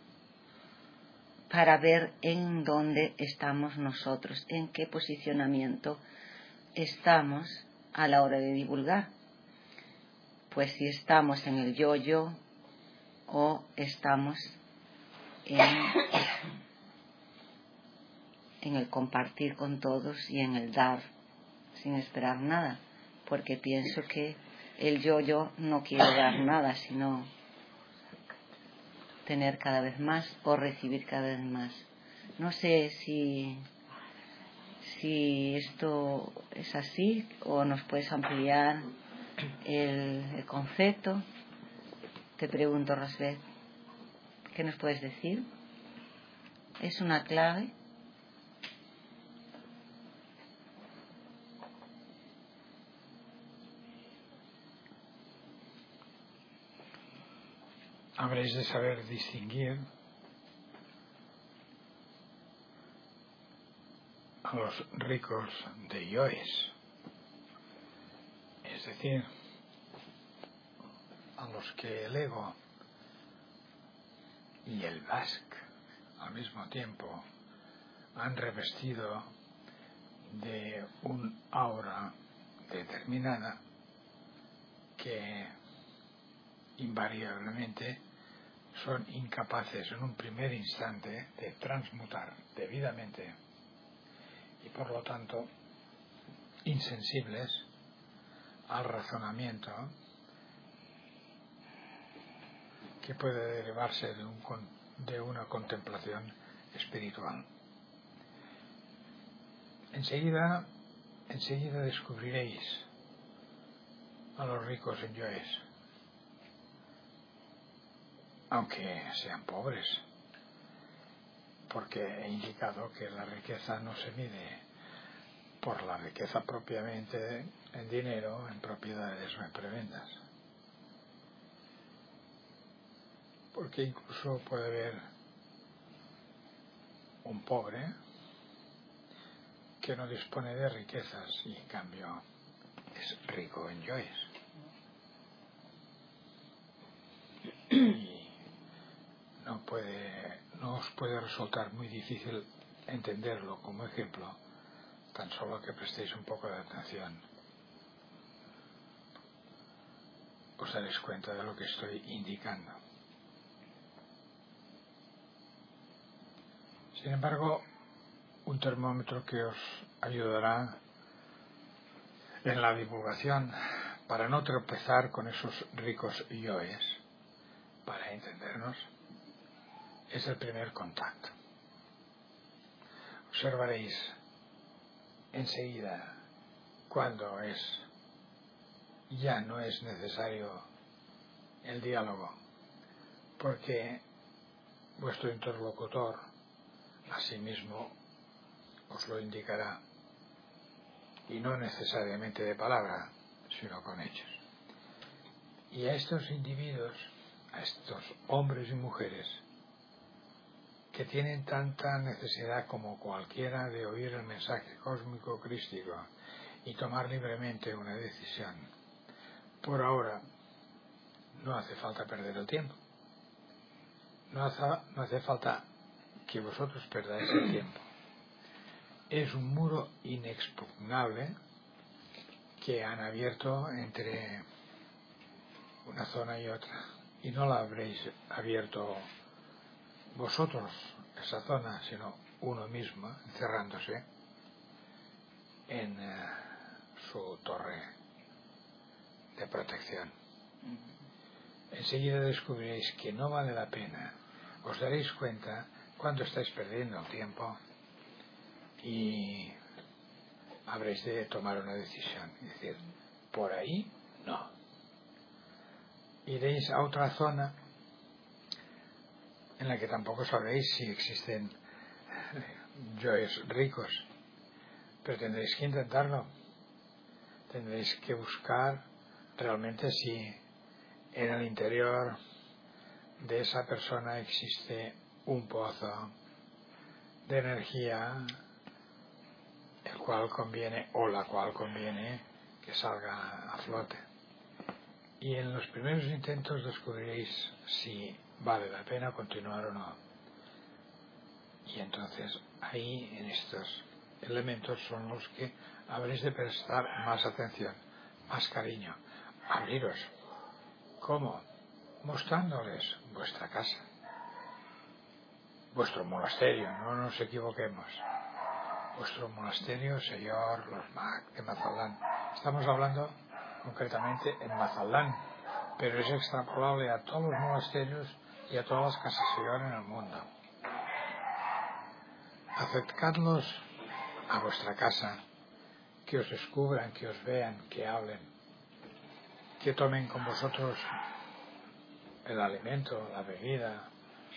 para ver en dónde estamos nosotros, en qué posicionamiento estamos a la hora de divulgar. Pues si estamos en el yo o estamos en el compartir con todos y en el dar sin esperar nada, porque pienso que el yo no quiere dar nada, sino tener cada vez más o recibir cada vez más. No sé si esto es así o nos puedes ampliar el concepto. Te pregunto, Rasbet, ¿qué nos puedes decir? ¿Es una clave? Habréis de saber distinguir a los ricos de yoes, es decir, a los que el ego y el Bask al mismo tiempo han revestido de un aura determinada que invariablemente son incapaces en un primer instante de transmutar debidamente y por lo tanto insensibles al razonamiento que puede derivarse de una contemplación espiritual. Enseguida descubriréis a los ricos en yoes, aunque sean pobres, porque he indicado que la riqueza no se mide por la riqueza propiamente en dinero, en propiedades o en prebendas, porque incluso puede haber un pobre que no dispone de riquezas y en cambio es rico en yoes. Y no os puede resultar muy difícil entenderlo como ejemplo, tan solo que prestéis un poco de atención. Os daréis cuenta de lo que estoy indicando. Sin embargo, un termómetro que os ayudará en la divulgación para no tropezar con esos ricos yoes, para entendernos, es el primer contacto. Observaréis enseguida cuando ya no es necesario el diálogo, porque vuestro interlocutor asimismo os lo indicará, y no necesariamente de palabra, sino con hechos. Y a estos individuos, a estos hombres y mujeres que tienen tanta necesidad como cualquiera de oír el mensaje cósmico crístico y tomar libremente una decisión, Por ahora no hace falta perder el tiempo. No hace falta que vosotros perdáis el tiempo. Es un muro inexpugnable que han abierto entre una zona y otra. Y no la habréis abierto vosotros, esa zona, sino uno mismo, encerrándose en su torre de protección. Enseguida descubriréis que no vale la pena. Os daréis cuenta cuando estáis perdiendo el tiempo y habréis de tomar una decisión. Es decir, por ahí no. Iréis a otra zona en la que tampoco sabréis si existen yoes ricos, pero tendréis que intentarlo. Tendréis que buscar realmente si en el interior de esa persona existe un pozo de energía el cual conviene o la cual conviene que salga a flote. Y en los primeros intentos descubriréis si vale la pena continuar o no. Y entonces ahí en estos elementos son los que habréis de prestar más atención, más cariño, abriros. ¿Cómo? Mostrándoles vuestra casa, vuestro monasterio, no nos equivoquemos. Vuestro monasterio, señor, los Mag de Mazatlan. Estamos hablando concretamente en Mazatlan, pero es extrapolable a todos los monasterios y a todas las casas señor en el mundo. Acercadlos a vuestra casa, que os descubran, que os vean, que hablen, que tomen con vosotros el alimento, la bebida,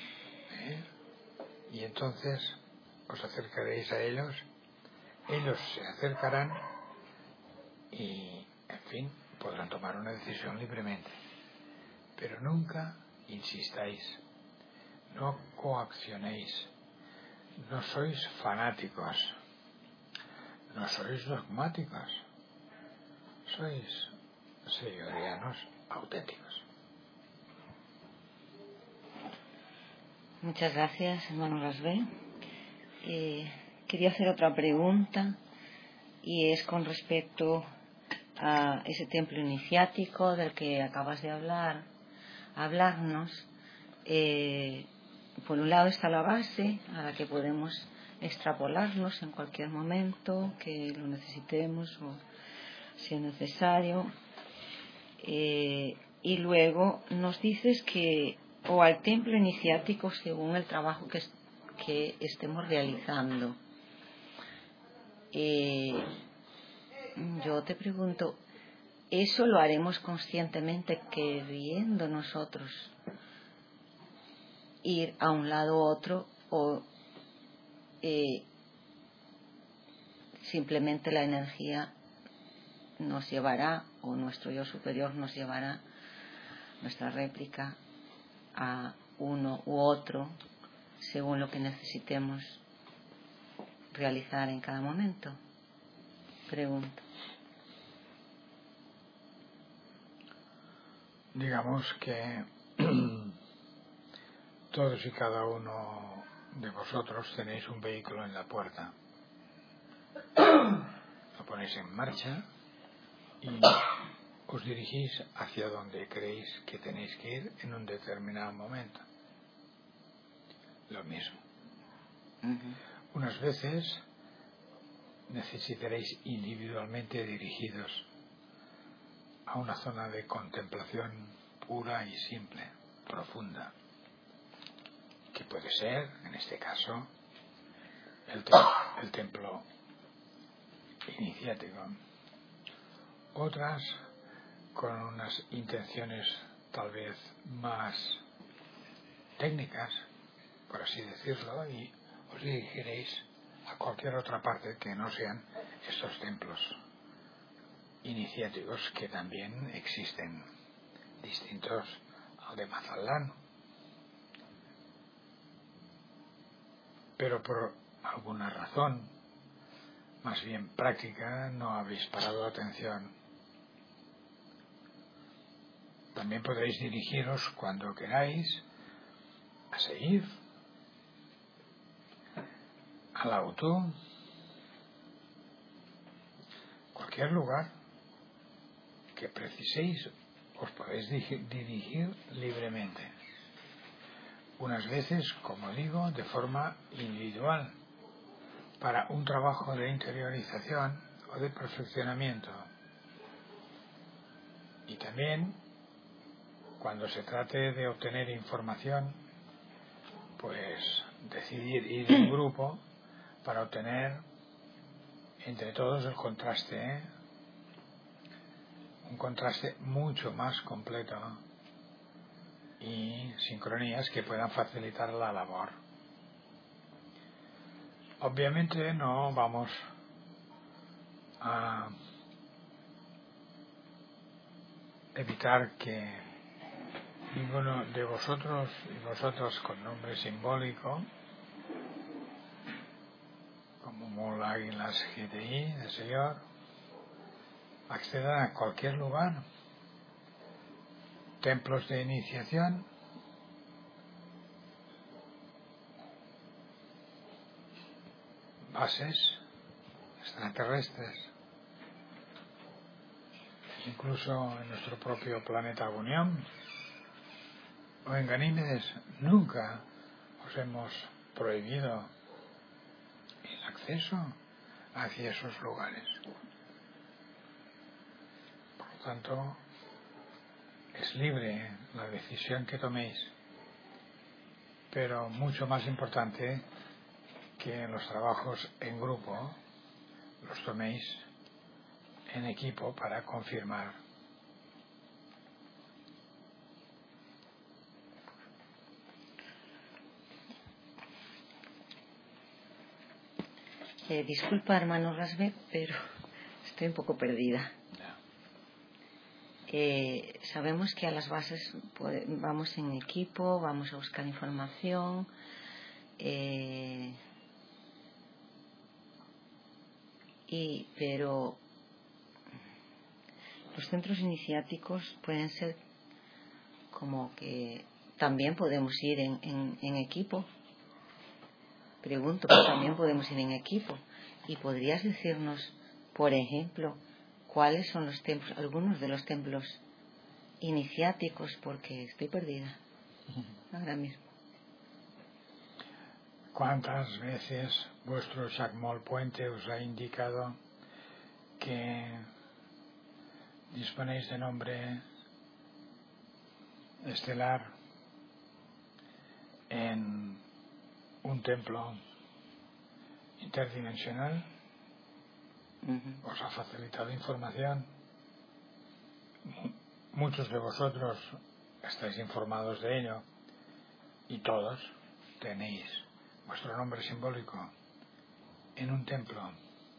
y entonces os acercaréis a ellos se acercarán y, en fin, podrán tomar una decisión libremente. Pero nunca insistáis, no coaccionéis, no sois fanáticos, no sois dogmáticos, sois señorianos auténticos. Muchas gracias, hermano Rasbé. Quería hacer otra pregunta y es con respecto a ese templo iniciático del que acabas de hablarnos. Por un lado está la base a la que podemos extrapolarnos en cualquier momento que lo necesitemos o sea necesario. Y luego nos dices que o al templo iniciático según el trabajo que estemos realizando. Yo te pregunto, ¿eso lo haremos conscientemente queriendo nosotros ir a un lado u otro o simplemente la energía nos llevará o nuestro yo superior nos llevará, nuestra réplica, a uno u otro según lo que necesitemos realizar en cada momento? Pregunto. Digamos que todos y cada uno de vosotros tenéis un vehículo en la puerta. Lo ponéis en marcha y os dirigís hacia donde creéis que tenéis que ir en un determinado momento. Lo mismo. Unas veces necesitaréis individualmente dirigidos a una zona de contemplación pura y simple, profunda, que puede ser, en este caso, el templo iniciático. Otras con unas intenciones tal vez más técnicas, por así decirlo, y os dirigiréis a cualquier otra parte que no sean estos templos iniciáticos que también existen, distintos al de Mazatlan. Pero por alguna razón, más bien práctica, no habéis parado atención También podréis dirigiros cuando queráis a seguir al auto, cualquier lugar que preciséis, os podéis dirigir libremente. Unas veces, como digo, de forma individual, para un trabajo de interiorización o de perfeccionamiento. Y también, cuando se trate de obtener información, pues decidir ir en grupo para obtener entre todos el contraste, un contraste mucho más completo y sincronías que puedan facilitar la labor. Obviamente no vamos a evitar que ninguno de vosotros y vosotras con nombre simbólico, como Mol Águilas GTI del Señor, accedan a cualquier lugar, templos de iniciación, bases extraterrestres, incluso en nuestro propio planeta Gunión o en Ganímedes. Nunca os hemos prohibido el acceso hacia esos lugares. Por lo tanto, es libre la decisión que toméis, pero mucho más importante que los trabajos en grupo los toméis en equipo para confirmar. Disculpa, hermano Rasbe, pero estoy un poco perdida. Sabemos que a las bases vamos en equipo, vamos a buscar información, pero los centros iniciáticos pueden ser como que también podemos ir en equipo. Pregunto, pues también podemos ir en equipo. ¿Y podrías decirnos, por ejemplo, cuáles son los templos, algunos de los templos iniciáticos? Porque estoy perdida ahora mismo. ¿Cuántas veces vuestro Chacmol Puente os ha indicado que disponéis de nombre estelar en un templo interdimensional? Os ha facilitado información. Muchos de vosotros estáis informados de ello y todos tenéis vuestro nombre simbólico en un templo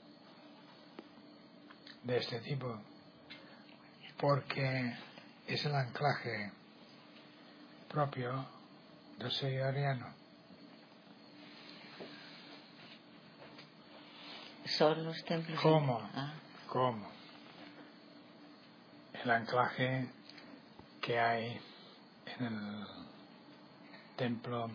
de este tipo, porque es el anclaje propio del sello ariano. ¿Son los templos? ¿Cómo? ¿Cómo? El anclaje que hay en el templo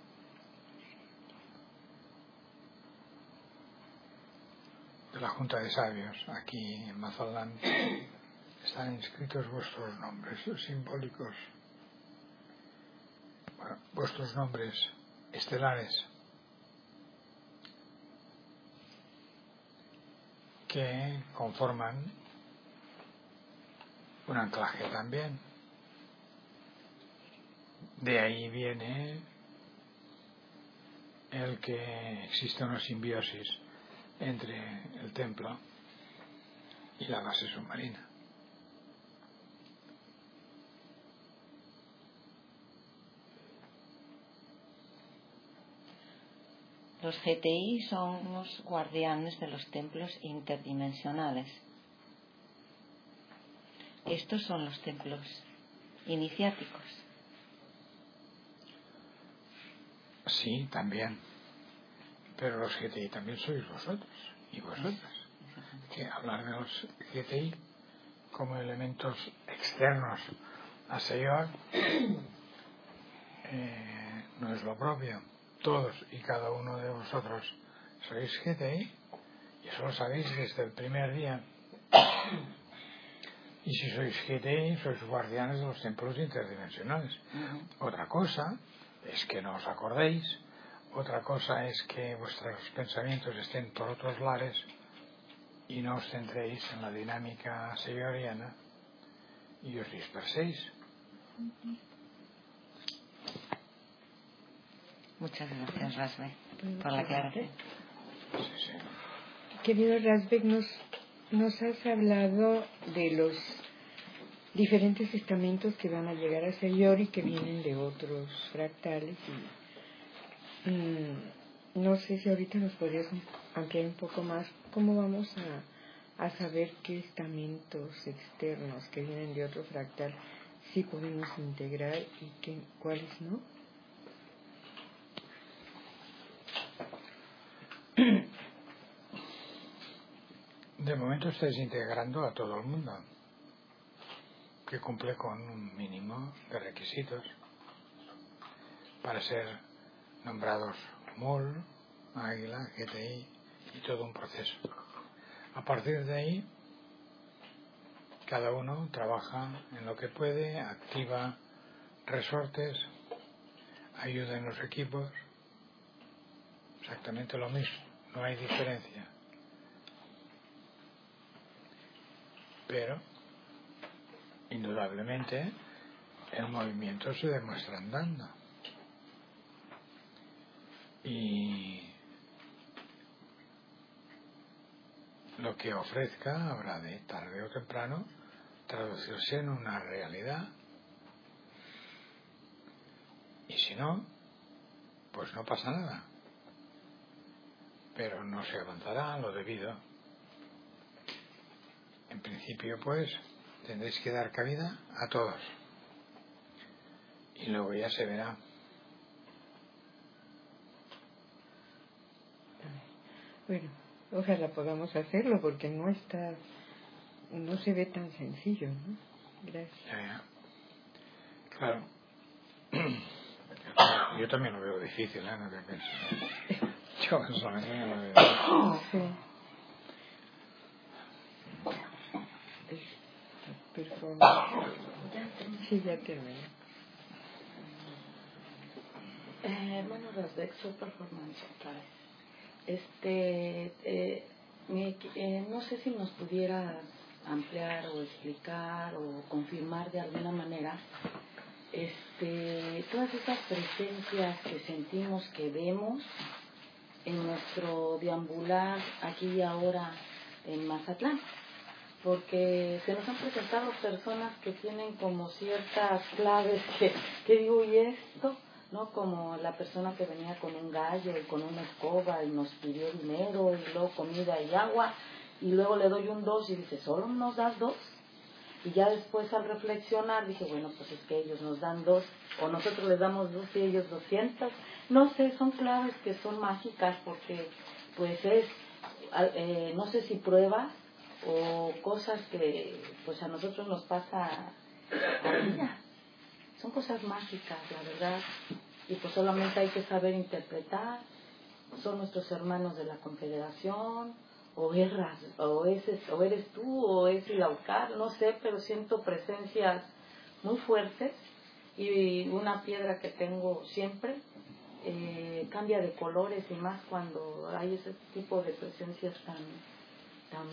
de la Junta de Sabios, aquí en Mazatlán, están inscritos vuestros nombres simbólicos, vuestros nombres estelares, que conforman un anclaje también. De ahí viene el que existe una simbiosis entre el templo y la base submarina. Los GTI son los guardianes de los templos interdimensionales. Estos son los templos iniciáticos. Sí, también. Pero los GTI también sois vosotros y vosotras. Que hablar de los GTI como elementos externos a Señor no es lo propio. Todos y cada uno de vosotros sois GTI y eso lo sabéis desde el primer día. Y si sois GTI, sois guardianes de los templos interdimensionales. Otra cosa es que no os acordéis, otra cosa es que vuestros pensamientos estén por otros lares y no os centréis en la dinámica señoriana y os disperséis. Muchas gracias, Rasbe, por la aclaración. Sí. Querido Rasbek, nos has hablado de los diferentes estamentos que van a llegar a Señor y que vienen de otros fractales. Y, no sé si ahorita nos podrías ampliar un poco más cómo vamos a saber qué estamentos externos que vienen de otro fractal sí podemos integrar y cuáles no. De momento estáis integrando a todo el mundo que cumple con un mínimo de requisitos para ser nombrados MUL, Águila, GTI y todo un proceso. A partir de ahí, cada uno trabaja en lo que puede, activa resortes, ayuda en los equipos, exactamente lo mismo, no hay diferencia. Pero, indudablemente, el movimiento se demuestra andando. Y lo que ofrezca habrá de, tarde o temprano, traducirse en una realidad. Y si no, pues no pasa nada. Pero no se avanzará lo debido. En principio, pues, tendréis que dar cabida a todos. Y luego ya se verá. Bueno, ojalá podamos hacerlo porque no se ve tan sencillo, ¿no? Gracias. Ya. Claro. Yo también lo veo difícil, ¿eh? No te pienses. Yo personalmente no lo veo difícil. Sí. Performance. Sí, ya terminé. Bueno, Rasbek, su performance otra vez. No sé si nos pudieras ampliar o explicar o confirmar de alguna manera todas esas presencias que sentimos, que vemos en nuestro deambular aquí y ahora en Mazatlán, porque se nos han presentado personas que tienen como ciertas claves que digo, ¿y esto? ¿No? Como la persona que venía con un gallo y con una escoba y nos pidió dinero y luego comida y agua, y luego le doy un 2 y dice, ¿solo nos das 2? Y ya después al reflexionar dije, bueno, pues es que ellos nos dan 2 o nosotros les damos 2 y ellos 200. No sé, son claves que son mágicas porque pues no sé si pruebas o cosas que pues a nosotros nos pasa a día. Son cosas mágicas, la verdad, y pues solamente hay que saber interpretar. Son nuestros hermanos de la Confederación, o eres tú, o es Ilaucar, no sé, pero siento presencias muy fuertes, y una piedra que tengo siempre cambia de colores, y más cuando hay ese tipo de presencias tan,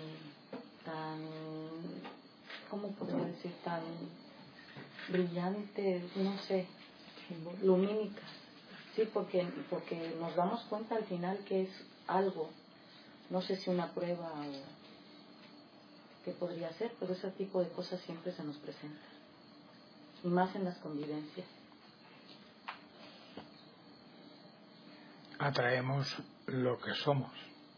¿cómo podría decir? Tan brillantes, no sé, lumínicas. Sí, porque nos damos cuenta al final que es algo, no sé si una prueba o qué podría ser, pero ese tipo de cosas siempre se nos presentan, y más en las convivencias. Atraemos lo que somos.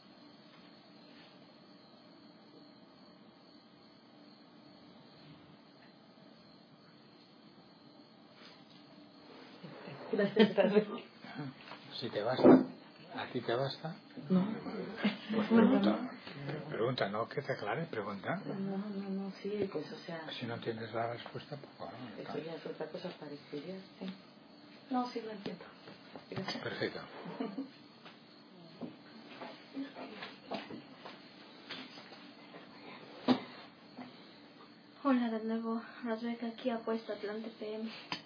Gracias, Padre. Si te basta, ¿a ti te basta? No. Pues No. pero pregunta, no que te aclare, pregunta. No, sí, pues o sea... Si no tienes la respuesta, pues bueno. Eso ya es otra cosa para estudiar, sí. No, sí lo entiendo. Gracias. Perfecto. Hola de nuevo, Razbek aquí Apuesta Atlante PM.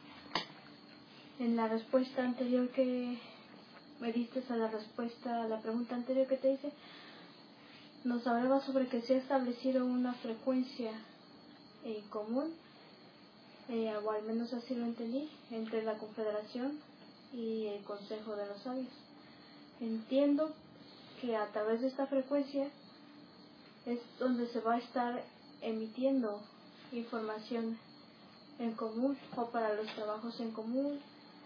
En la respuesta anterior que me diste a la pregunta anterior que te hice, nos hablaba sobre que se ha establecido una frecuencia en común, o al menos así lo entendí, entre la Confederación y el Consejo de los Sabios. Entiendo que a través de esta frecuencia es donde se va a estar emitiendo información en común o para los trabajos en común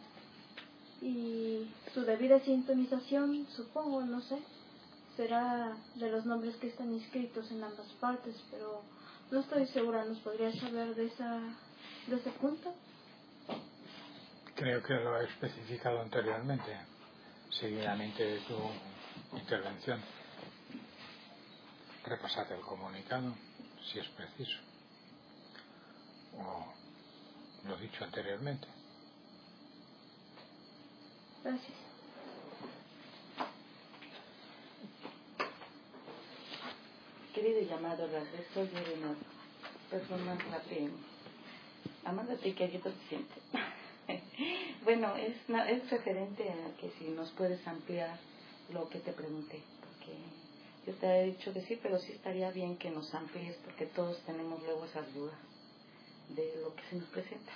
y su debida sintonización, supongo, no sé, será de los nombres que están inscritos en ambas partes, pero no estoy segura. ¿Nos podrías saber de ese punto? Creo que lo he especificado anteriormente, seguidamente de tu intervención. Repasad el comunicado, si es preciso, o lo dicho anteriormente. Gracias. Querido y amado Razbek, soy Irene, Performance La PM. Amándote y que te siente. Bueno, es referente a que si nos puedes ampliar lo que te pregunté, porque yo te he dicho que sí, pero sí estaría bien que nos amplíes, porque todos tenemos luego esas dudas de lo que se nos presenta.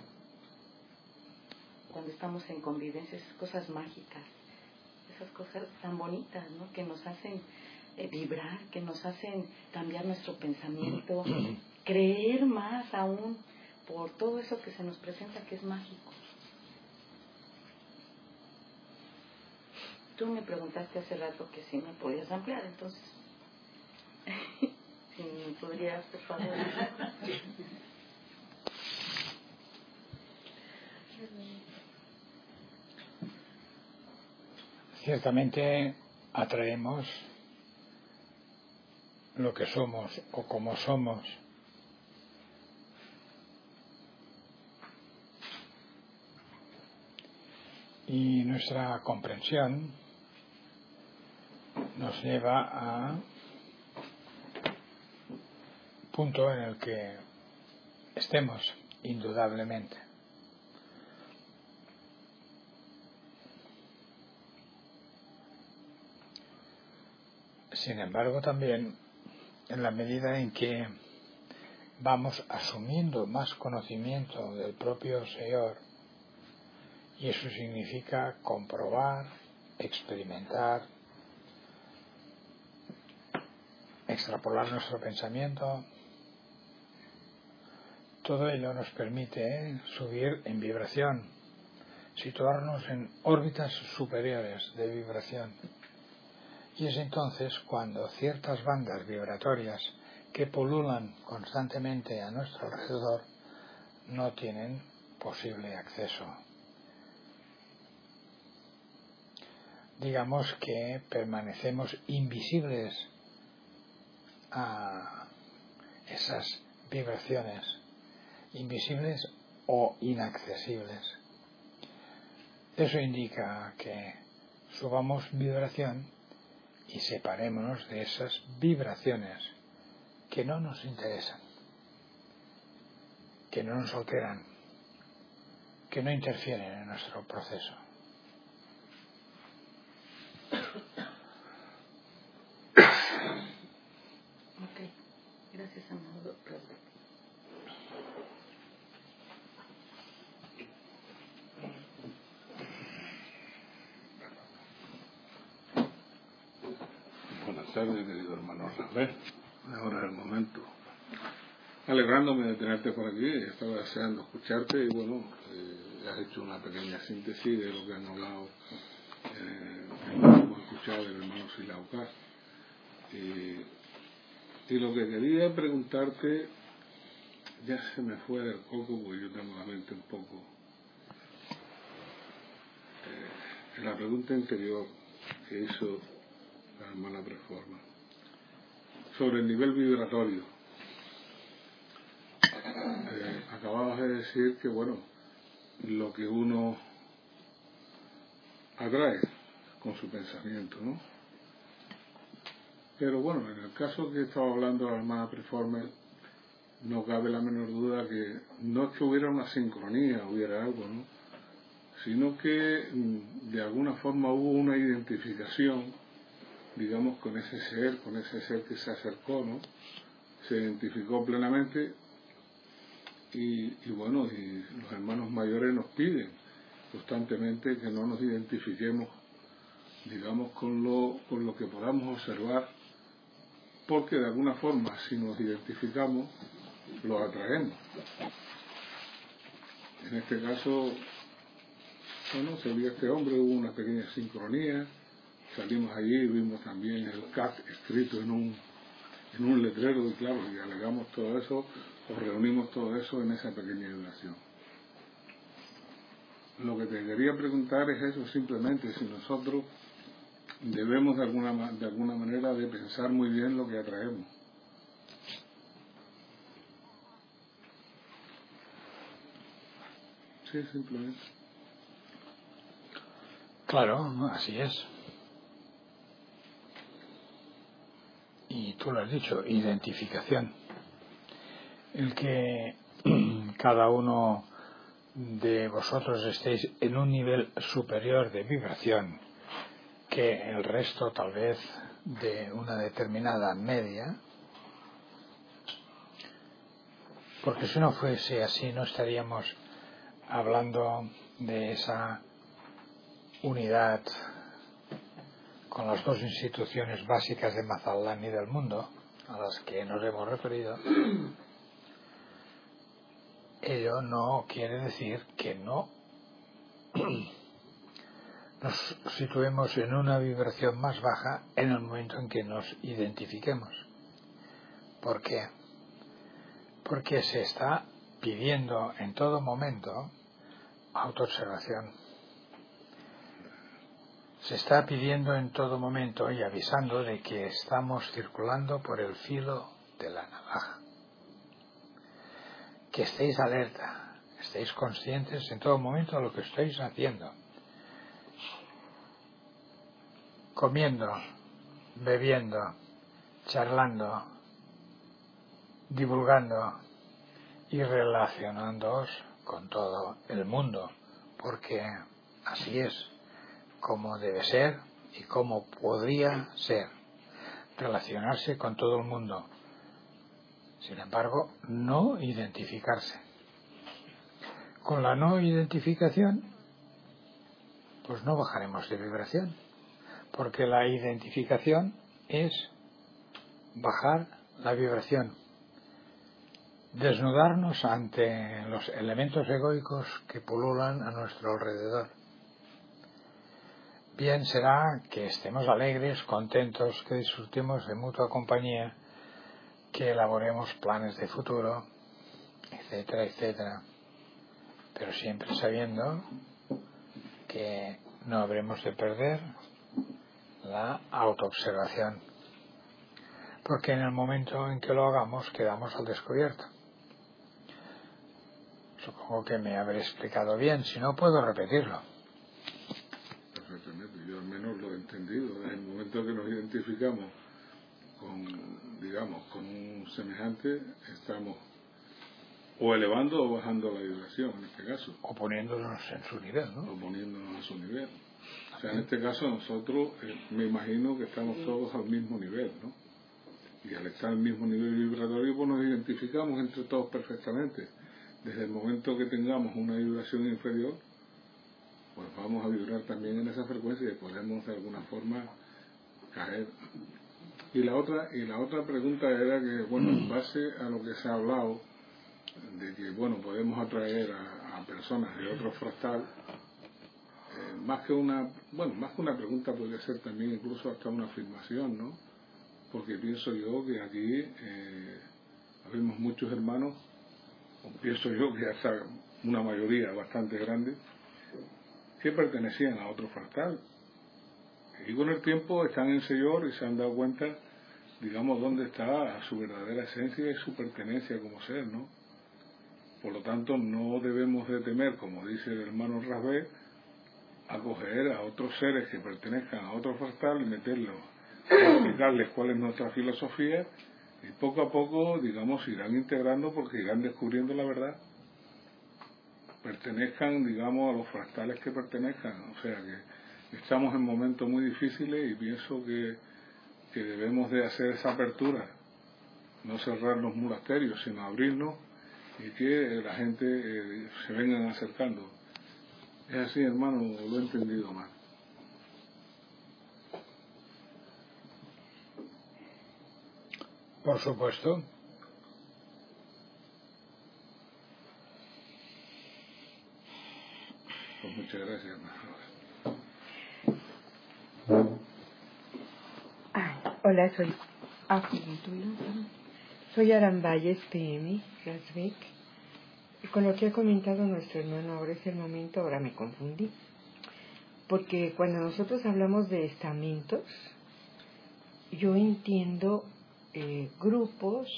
Cuando estamos en convivencia, esas cosas mágicas, esas cosas tan bonitas, ¿no? Que nos hacen vibrar, que nos hacen cambiar nuestro pensamiento, creer más aún por todo eso que se nos presenta que es mágico. Tú me preguntaste hace rato que si me podías ampliar, entonces, si me podrías, por favor. Ciertamente atraemos lo que somos o como somos. Y nuestra comprensión nos lleva a punto en el que estemos, indudablemente. Sin embargo, también, en la medida en que vamos asumiendo más conocimiento del propio Señor, y eso significa comprobar, experimentar, extrapolar nuestro pensamiento, todo ello nos permite subir en vibración, situarnos en órbitas superiores de vibración. Y es entonces cuando ciertas bandas vibratorias que pululan constantemente a nuestro alrededor no tienen posible acceso. Digamos que permanecemos invisibles a esas vibraciones, invisibles o inaccesibles. Eso indica que subamos vibración y separémonos de esas vibraciones que no nos interesan, que no nos alteran, que no interfieren en nuestro proceso. Ok, gracias, amado Razbek. Buenas tardes, querido hermano Razbek. Ahora es el momento. Alegrándome de tenerte por aquí, estaba deseando escucharte y bueno, has hecho una pequeña síntesis de lo que han hablado, hemos escuchado del hermano Silaucar. Y lo que quería preguntarte, ya se me fue del coco porque yo tengo la mente un poco... en la pregunta anterior que hizo la hermana Preforma, sobre el nivel vibratorio. Acababas de decir que, bueno, lo que uno atrae con su pensamiento, ¿no? Pero bueno, en el caso que estaba hablando la hermana Preformer, no cabe la menor duda que no es que hubiera una sincronía, hubiera algo, ¿no? Sino que de alguna forma hubo una identificación, digamos, con ese ser que se acercó, ¿no? Se identificó plenamente y bueno, y los hermanos mayores nos piden constantemente que no nos identifiquemos, digamos, con lo que podamos observar, porque de alguna forma si nos identificamos lo atraemos. En este caso, bueno, se vio este hombre, hubo una pequeña sincronía, salimos allí y vimos también el CAT escrito en un letrero, y claro, y alegamos todo eso, o reunimos todo eso en esa pequeña vibración. Lo que te quería preguntar es eso, simplemente, si nosotros debemos de alguna manera de pensar muy bien lo que atraemos. Sí, simplemente. Claro, así es. Y tú lo has dicho, identificación. El que cada uno de vosotros estéis en un nivel superior de vibración que el resto tal vez de una determinada media, porque si no fuese así no estaríamos hablando de esa unidad con las dos instituciones básicas de Mazatlán y del mundo a las que nos hemos referido. Ello no quiere decir que no nos situemos en una vibración más baja en el momento en que nos identifiquemos. ¿Por qué? Porque se está pidiendo en todo momento autoobservación. Se está pidiendo en todo momento y avisando de que estamos circulando por el filo de la navaja. Que estéis alerta, estéis conscientes en todo momento de lo que estáis haciendo. Comiendo, bebiendo, charlando, divulgando y relacionándoos con todo el mundo, porque así es como debe ser y como podría ser, relacionarse con todo el mundo. Sin embargo, no identificarse. Con la no identificación, pues no bajaremos de vibración, porque la identificación es bajar la vibración, desnudarnos ante los elementos egoicos que pululan a nuestro alrededor. Bien será que estemos alegres, contentos, que disfrutemos de mutua compañía, que elaboremos planes de futuro, etcétera, etcétera, pero siempre sabiendo que no habremos de perder la autoobservación, porque en el momento en que lo hagamos quedamos al descubierto. Supongo que me habré explicado bien, si no puedo repetirlo. Perfectamente, yo al menos lo he entendido. En el momento que nos identificamos con un semejante, estamos o elevando o bajando la vibración, en este caso. O poniéndonos en su nivel, ¿no? O poniéndonos a su nivel. O sea, en este caso nosotros, me imagino que estamos todos al mismo nivel, ¿no? Y al estar al mismo nivel vibratorio, pues nos identificamos entre todos perfectamente. Desde el momento que tengamos una vibración inferior, pues vamos a vibrar también en esa frecuencia y podemos de alguna forma caer. Y la otra pregunta era que, bueno, en base a lo que se ha hablado, de que, bueno, podemos atraer a personas de otro fractal, más que una pregunta podría ser también incluso hasta una afirmación, ¿no? Porque pienso yo que aquí habemos muchos hermanos, o pienso yo que hasta una mayoría bastante grande, que pertenecían a otro fractal. Y con el tiempo están en Señor y se han dado cuenta digamos, dónde está su verdadera esencia y su pertenencia como ser, ¿no? Por lo tanto, no debemos de temer, como dice el hermano Rasbé, acoger a otros seres que pertenezcan a otro fractal y meterlos, explicarles cuál es nuestra filosofía, y poco a poco, digamos, irán integrando porque irán descubriendo la verdad. Pertenezcan, digamos, a los fractales que pertenezcan. O sea que estamos en momentos muy difíciles y pienso que debemos de hacer esa apertura, no cerrar los monasterios, sino abrirnos y que la gente se vengan acercando. Es así, hermano, lo he entendido mal. Por supuesto. Pues muchas gracias, hermano. Hola, soy Arambayes PM, Rasbek. Y con lo que ha comentado nuestro hermano, ahora es el momento, ahora me confundí. Porque cuando nosotros hablamos de estamentos, yo entiendo grupos,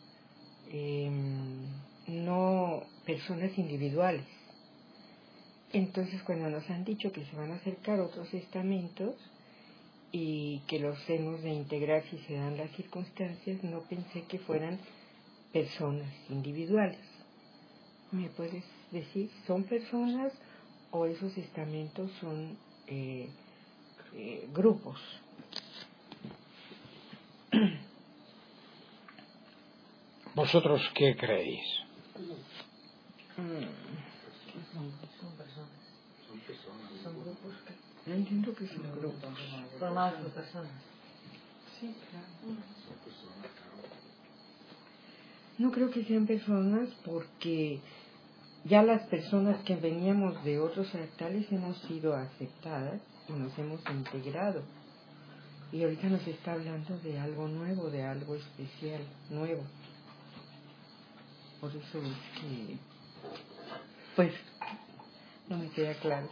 no personas individuales. Entonces, cuando nos han dicho que se van a acercar otros estamentos y que los hemos de integrar si se dan las circunstancias, no pensé que fueran personas individuales. ¿Me puedes decir, son personas o esos estamentos son grupos? ¿Vosotros qué creéis? Son personas. Son grupos que... No entiendo que son grupos. Formados por personas. Sí, claro. No creo que sean personas porque ya las personas que veníamos de otros fractales hemos sido aceptadas y nos hemos integrado. Y ahorita nos está hablando de algo nuevo, de algo especial, nuevo. Por eso es que, pues, no me queda claro.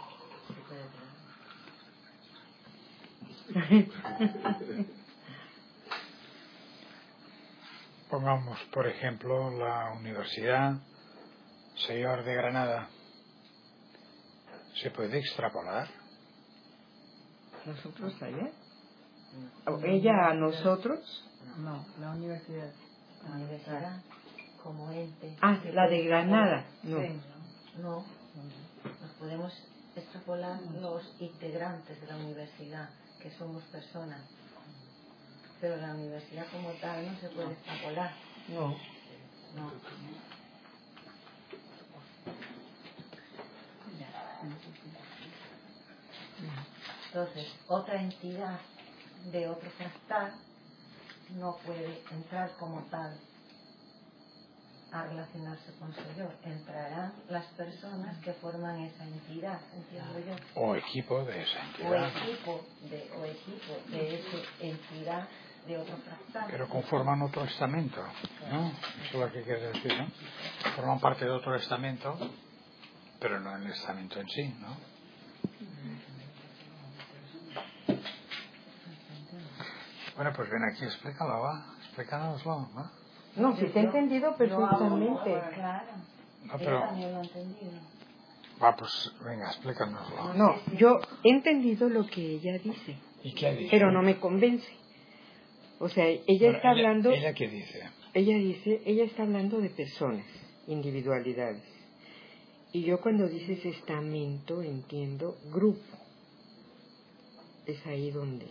Pongamos, por ejemplo, la Universidad Señor de Granada. ¿Se puede extrapolar? ¿Nosotros allá? ¿O ella a nosotros? No, la universidad. La universidad como ente. Ah, la de Granada. No. Sí. No, nos podemos extrapolar los integrantes de la universidad, que somos personas. Pero la universidad como tal no se puede extrapolar. No. No. Entonces, otra entidad de otro fractal no puede entrar como tal a relacionarse con el Señor. Entrarán las personas que forman esa entidad, entiendo yo. O equipo de esa entidad. O equipo de esa entidad de otro fractal. Pero conforman otro estamento, ¿no? Eso es lo que quiere decir, ¿no? Forman parte de otro estamento, pero no el estamento en sí, ¿no? Bueno, pues ven aquí, explícalo, va. Explícanoslo, ¿no? No, si te he entendido perfectamente. Claro. No, Ella pero... también lo ha entendido. Va, pues venga, explícanoslo. No, yo he entendido lo que ella dice. ¿Y qué ha dicho? Pero no me convence. O sea, ella está hablando... ¿Ella qué dice? Ella está hablando de personas, individualidades. Y yo cuando dices estamento entiendo grupo. Es ahí donde...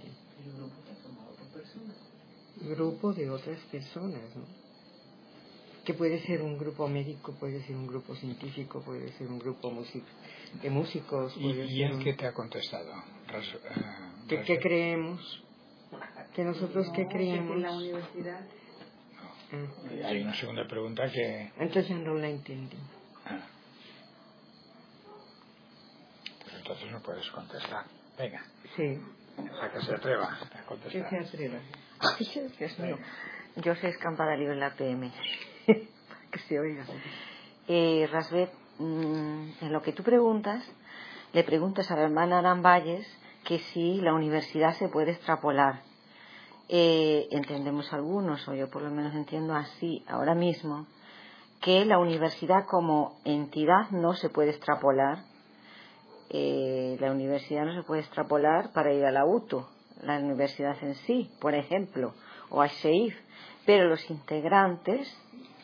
Grupo de otras personas, ¿no? Que puede ser un grupo médico, puede ser un grupo científico, puede ser un grupo de músicos. ¿Y él qué te ha contestado? ¿Qué creemos? ¿Que nosotros qué creemos? En la universidad. No. Hay una segunda pregunta que... Entonces ya no la entendí. Pues entonces no puedes contestar. Venga. Sí. O sea, que se atreva a contestar. Que se atreva. Ay, Dios mío. Yo soy escampada libre en la PM. Que se oiga. Rasbet, en lo que tú preguntas, le preguntas a la hermana Arambayes que si la universidad se puede extrapolar. entendemos algunos, o yo por lo menos entiendo así ahora mismo, que la universidad como entidad no se puede extrapolar. La universidad no se puede extrapolar para ir a la UTU, la universidad en sí, por ejemplo, o a SEIF, pero los integrantes,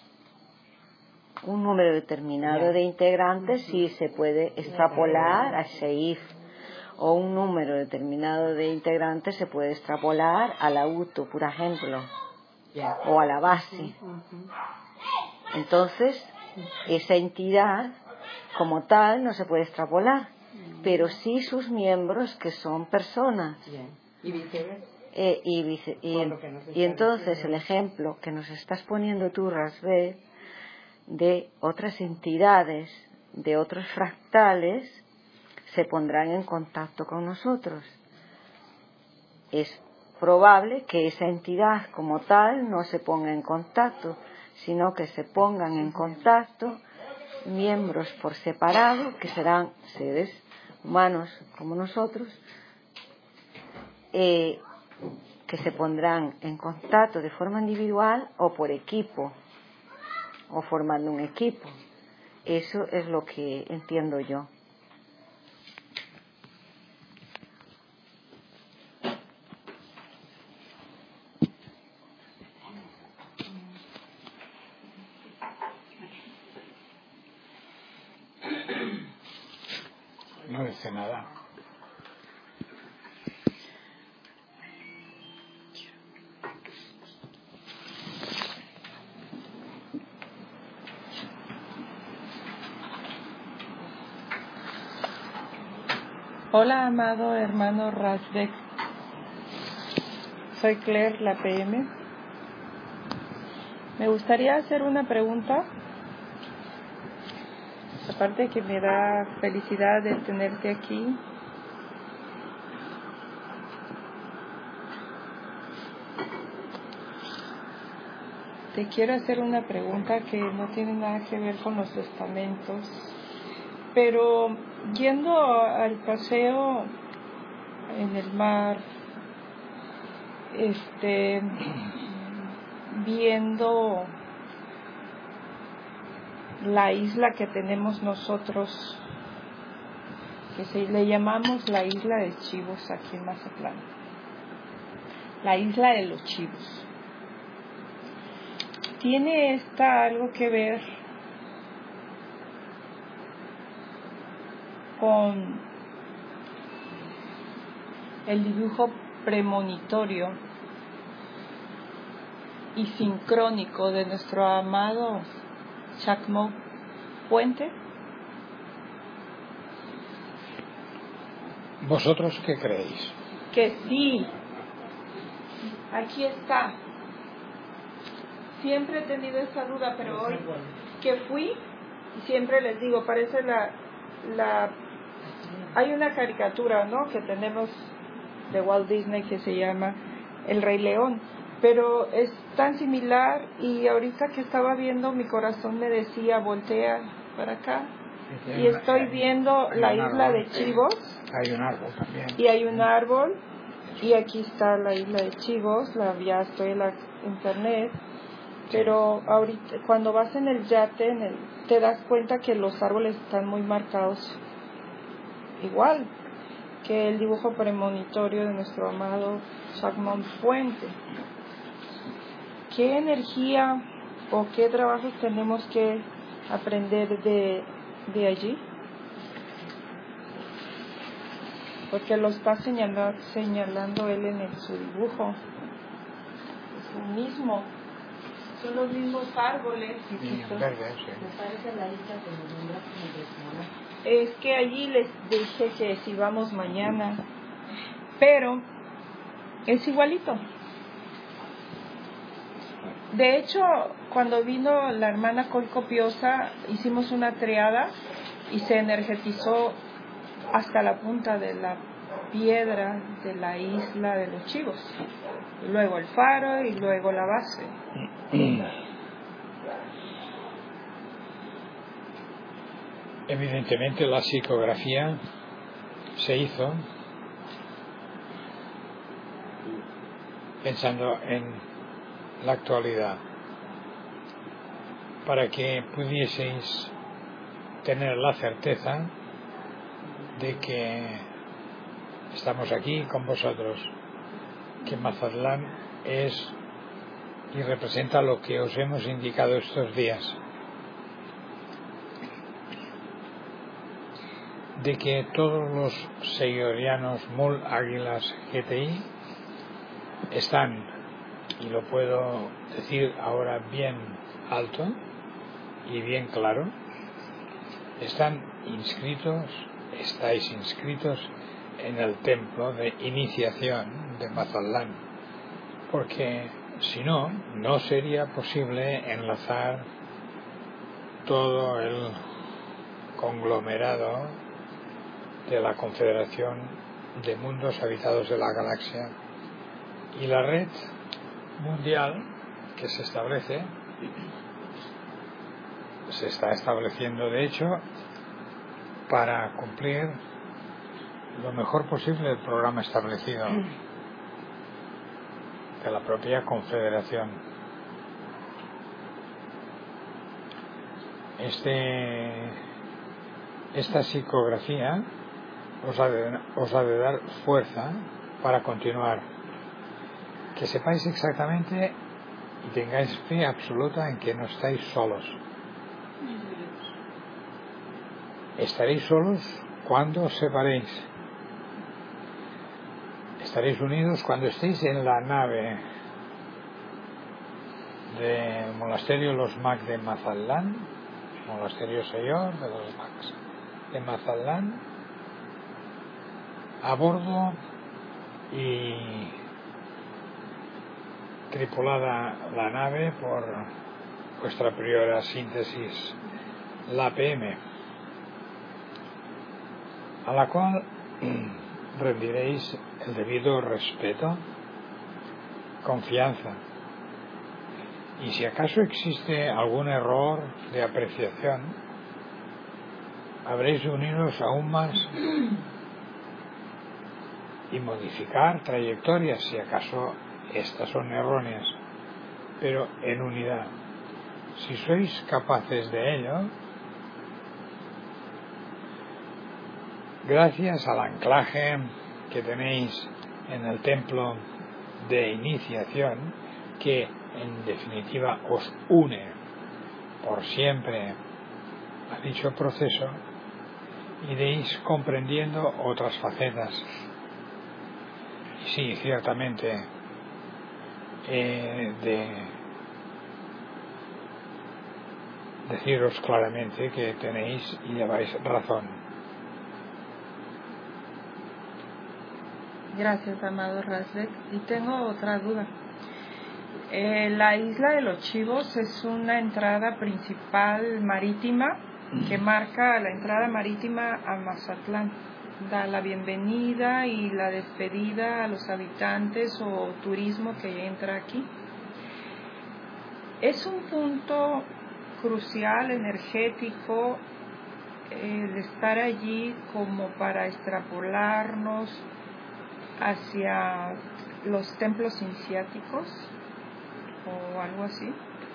un número determinado de integrantes sí se puede extrapolar a SEIF, o un número determinado de integrantes se puede extrapolar a la UTU, por ejemplo, o a la base. Entonces, esa entidad como tal no se puede extrapolar, pero sí sus miembros, que son personas. Y viceversa. Y entonces el ejemplo que nos estás poniendo tú, Rasbeh, de otras entidades, de otros fractales, se pondrán en contacto con nosotros. Es probable que esa entidad como tal no se ponga en contacto, sino que se pongan en contacto miembros por separado, que serán seres humanos como nosotros, que se pondrán en contacto de forma individual o por equipo, o formando un equipo. Eso es lo que entiendo yo. No dice nada. Hola, amado hermano Rasbeh. Soy Claire, la PM. Me gustaría hacer una pregunta. Aparte que me da felicidad de tenerte aquí. Te quiero hacer una pregunta que no tiene nada que ver con los testamentos. Pero yendo al paseo en el mar, viendo la isla que tenemos nosotros, que le llamamos la isla de Chivos aquí en Mazatlán, la isla de los Chivos. ¿Tiene esta algo que ver con el dibujo premonitorio y sincrónico de nuestro amado Chacmo Puente? ¿Vosotros qué creéis? Que sí. Aquí está. Siempre he tenido esa duda, pero hoy que fui, siempre les digo, parece hay una caricatura, ¿no?, que tenemos de Walt Disney que se llama El Rey León, pero es tan similar, y ahorita que estaba viendo, mi corazón me decía, voltea para acá, y estoy viendo la isla de Chivos. Hay un árbol también. Y hay un árbol, y aquí está la isla de Chivos, ya estoy en la internet. Pero ahorita, cuando vas en el yate, te das cuenta que los árboles están muy marcados, igual que el dibujo premonitorio de nuestro amado Chacmón Puente. ¿Qué energía o qué trabajos tenemos que aprender de allí? Porque lo está señalando él en su dibujo. Es lo mismo. Son los mismos árboles. Verde, sí. Me parece la isla que nos nombra como impresionante. Es que allí les dije que si vamos mañana, pero es igualito. De hecho, cuando vino la hermana Colcopiosa, hicimos una triada y se energetizó hasta la punta de la piedra de la isla de los Chivos. Luego el faro y luego la base. Evidentemente la psicografía se hizo pensando en la actualidad, para que pudieseis tener la certeza de que estamos aquí con vosotros, que Mazatlán es y representa lo que os hemos indicado estos días, de que todos los seguidorianos MUL Águilas GTI están, y lo puedo decir ahora bien alto y bien claro, estáis inscritos en el templo de iniciación de Mazatlán, porque si no, no sería posible enlazar todo el conglomerado de la Confederación de Mundos Habitados de la Galaxia y la red mundial que se está estableciendo de hecho para cumplir lo mejor posible el programa establecido de la propia Confederación. Esta psicografía os ha de dar fuerza para continuar, que sepáis exactamente y tengáis fe absoluta en que no estáis solos. Estaréis solos cuando os separéis. Estaréis unidos cuando estéis en la nave del monasterio Los Mac de Mazatlán, monasterio Señor de los Macs de Mazatlán, a bordo y tripulada la nave por vuestra priora síntesis, la PM, a la cual rendiréis el debido respeto, confianza, y si acaso existe algún error de apreciación, habréis de uniros aún más y modificar trayectorias si acaso estas son erróneas, pero en unidad. Si sois capaces de ello, gracias al anclaje que tenéis en el templo de iniciación, que en definitiva os une por siempre a dicho proceso, iréis comprendiendo otras facetas. Y sí, ciertamente de deciros claramente que tenéis y lleváis razón. Gracias, amado Rasbeck. Y tengo otra duda. La isla de los Chivos es una entrada principal marítima que marca la entrada marítima a Mazatlán. Da la bienvenida y la despedida a los habitantes o turismo que entra aquí. Es un punto crucial, energético, el estar allí como para extrapolarnos hacia los templos iniciáticos o algo así,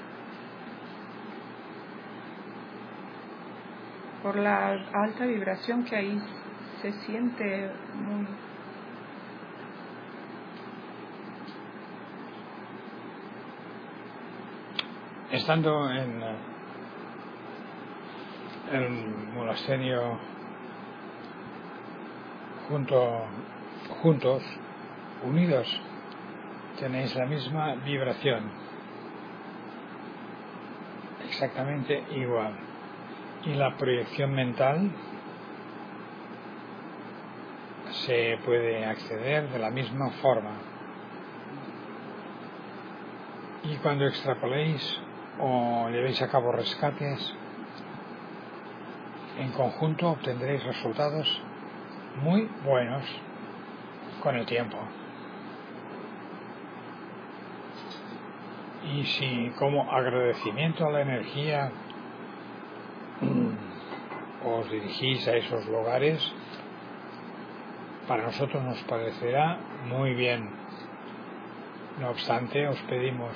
por la alta vibración que ahí se siente muy. Estando en el monasterio juntos, unidos, tenéis la misma vibración, exactamente igual, y la proyección mental se puede acceder de la misma forma. Y cuando extrapoléis o llevéis a cabo rescates, en conjunto obtendréis resultados muy buenos con el tiempo. Y si como agradecimiento a la energía os dirigís a esos lugares, para nosotros nos parecerá muy bien. No obstante, os pedimos,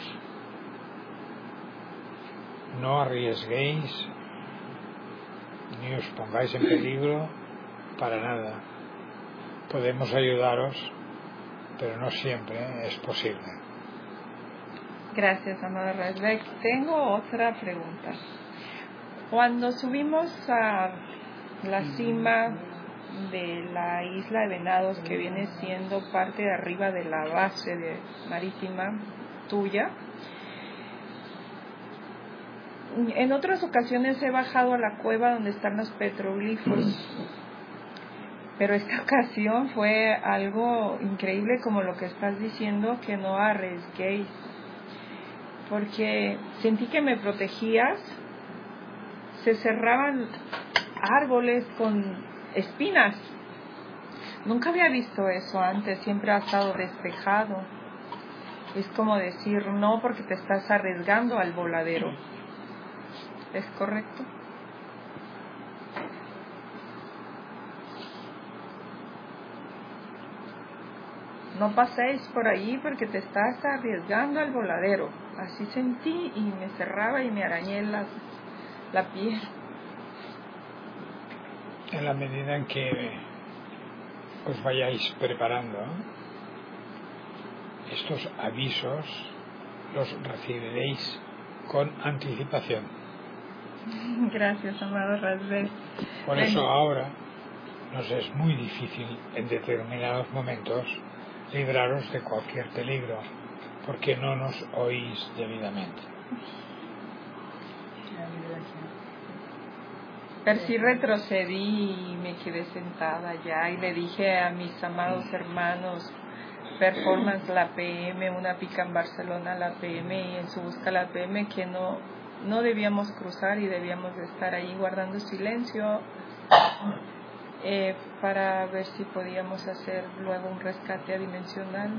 no arriesguéis ni os pongáis en peligro para nada. Podemos ayudaros, pero no siempre es posible. Gracias, amado Rasbeck. Tengo otra pregunta. Cuando subimos a la cima de la isla de Venados, que viene siendo parte de arriba de la base marítima tuya, en otras ocasiones he bajado a la cueva donde están los petroglifos, pero esta ocasión fue algo increíble, como lo que estás diciendo, que no arriesguéis, porque sentí que me protegías. Se cerraban árboles con espinas. Nunca había visto eso antes, siempre ha estado despejado. Es como decir no, porque te estás arriesgando al voladero. ¿Es correcto? No paséis por allí porque te estás arriesgando al voladero. Así sentí y me cerraba y me arañé la piel. En la medida en que os vayáis preparando, estos avisos los recibiréis con anticipación. Gracias, amado Rasbeck. Por eso ahora nos es muy difícil en determinados momentos libraros de cualquier peligro, porque no nos oís debidamente. Pero sí retrocedí y me quedé sentada ya y le dije a mis amados hermanos, Performance la PM, una pica en Barcelona la PM y en su busca la PM, que no debíamos cruzar y debíamos de estar ahí guardando silencio para ver si podíamos hacer luego un rescate adimensional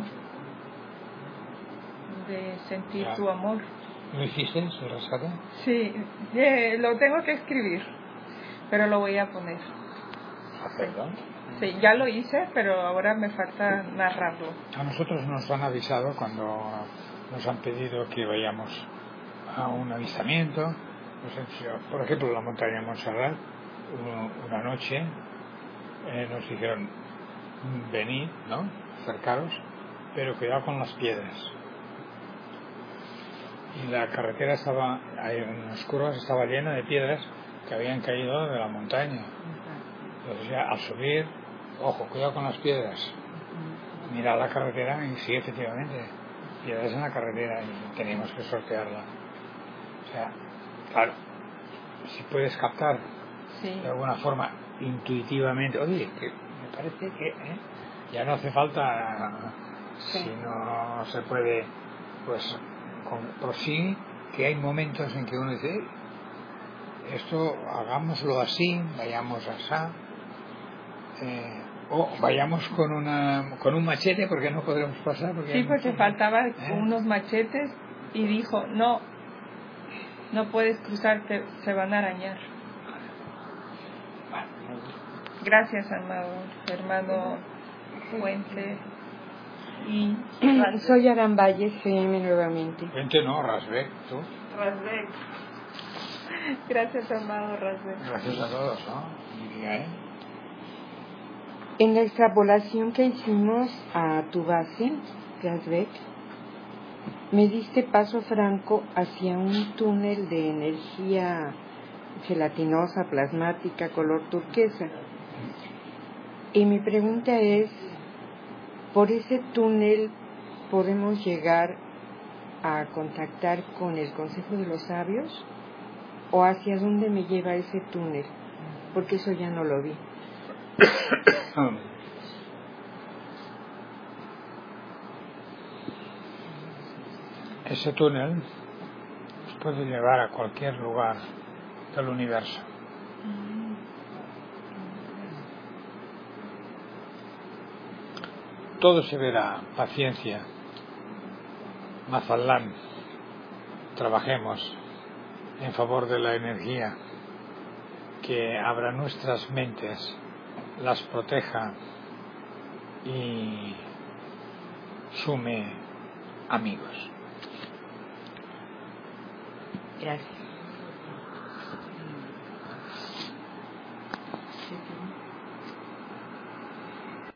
de sentir tu amor. ¿Lo hiciste, el rescate? Sí, lo tengo que escribir, pero lo voy a poner. ¿Perdón? Sí, ya lo hice, pero ahora me falta narrarlo. A nosotros nos han avisado cuando nos han pedido que vayamos a un avistamiento. Por ejemplo, la montaña Montserrat, una noche nos dijeron, venid, ¿no?, acercaros, pero cuidado con las piedras. Y la carretera estaba, en las curvas estaba llena de piedras que habían caído de la montaña. Entonces ya al subir, ojo, cuidado con las piedras. Mira la carretera y sí, efectivamente, piedras en la carretera y teníamos que sortearla. O sea, claro, si puedes captar de alguna forma intuitivamente, oye, que me parece que ya no hace falta, si no se puede, pues por sí, que hay momentos en que uno dice, esto hagámoslo así, vayamos así, o vayamos con un machete porque no podremos pasar. Porque faltaban unos machetes y dijo, no puedes cruzar, se van a arañar. Gracias, amado hermano Puente. Y soy Aramballe, CM nuevamente. Puente no, Rasbeck, tú. Rasbeck. Gracias, amado Rasbeck. Gracias a todos, ¿no? En la extrapolación que hicimos a tu base, Rasbeck, me diste paso franco hacia un túnel de energía gelatinosa, plasmática, color turquesa. Y mi pregunta es, ¿por ese túnel podemos llegar a contactar con el Consejo de los Sabios? ¿O hacia dónde me lleva ese túnel? Porque eso ya no lo vi. Ese túnel nos puede llevar a cualquier lugar del universo. Todo se verá, paciencia. Mazalán, trabajemos en favor de la energía, que abra nuestras mentes, las proteja y sume amigos. Gracias.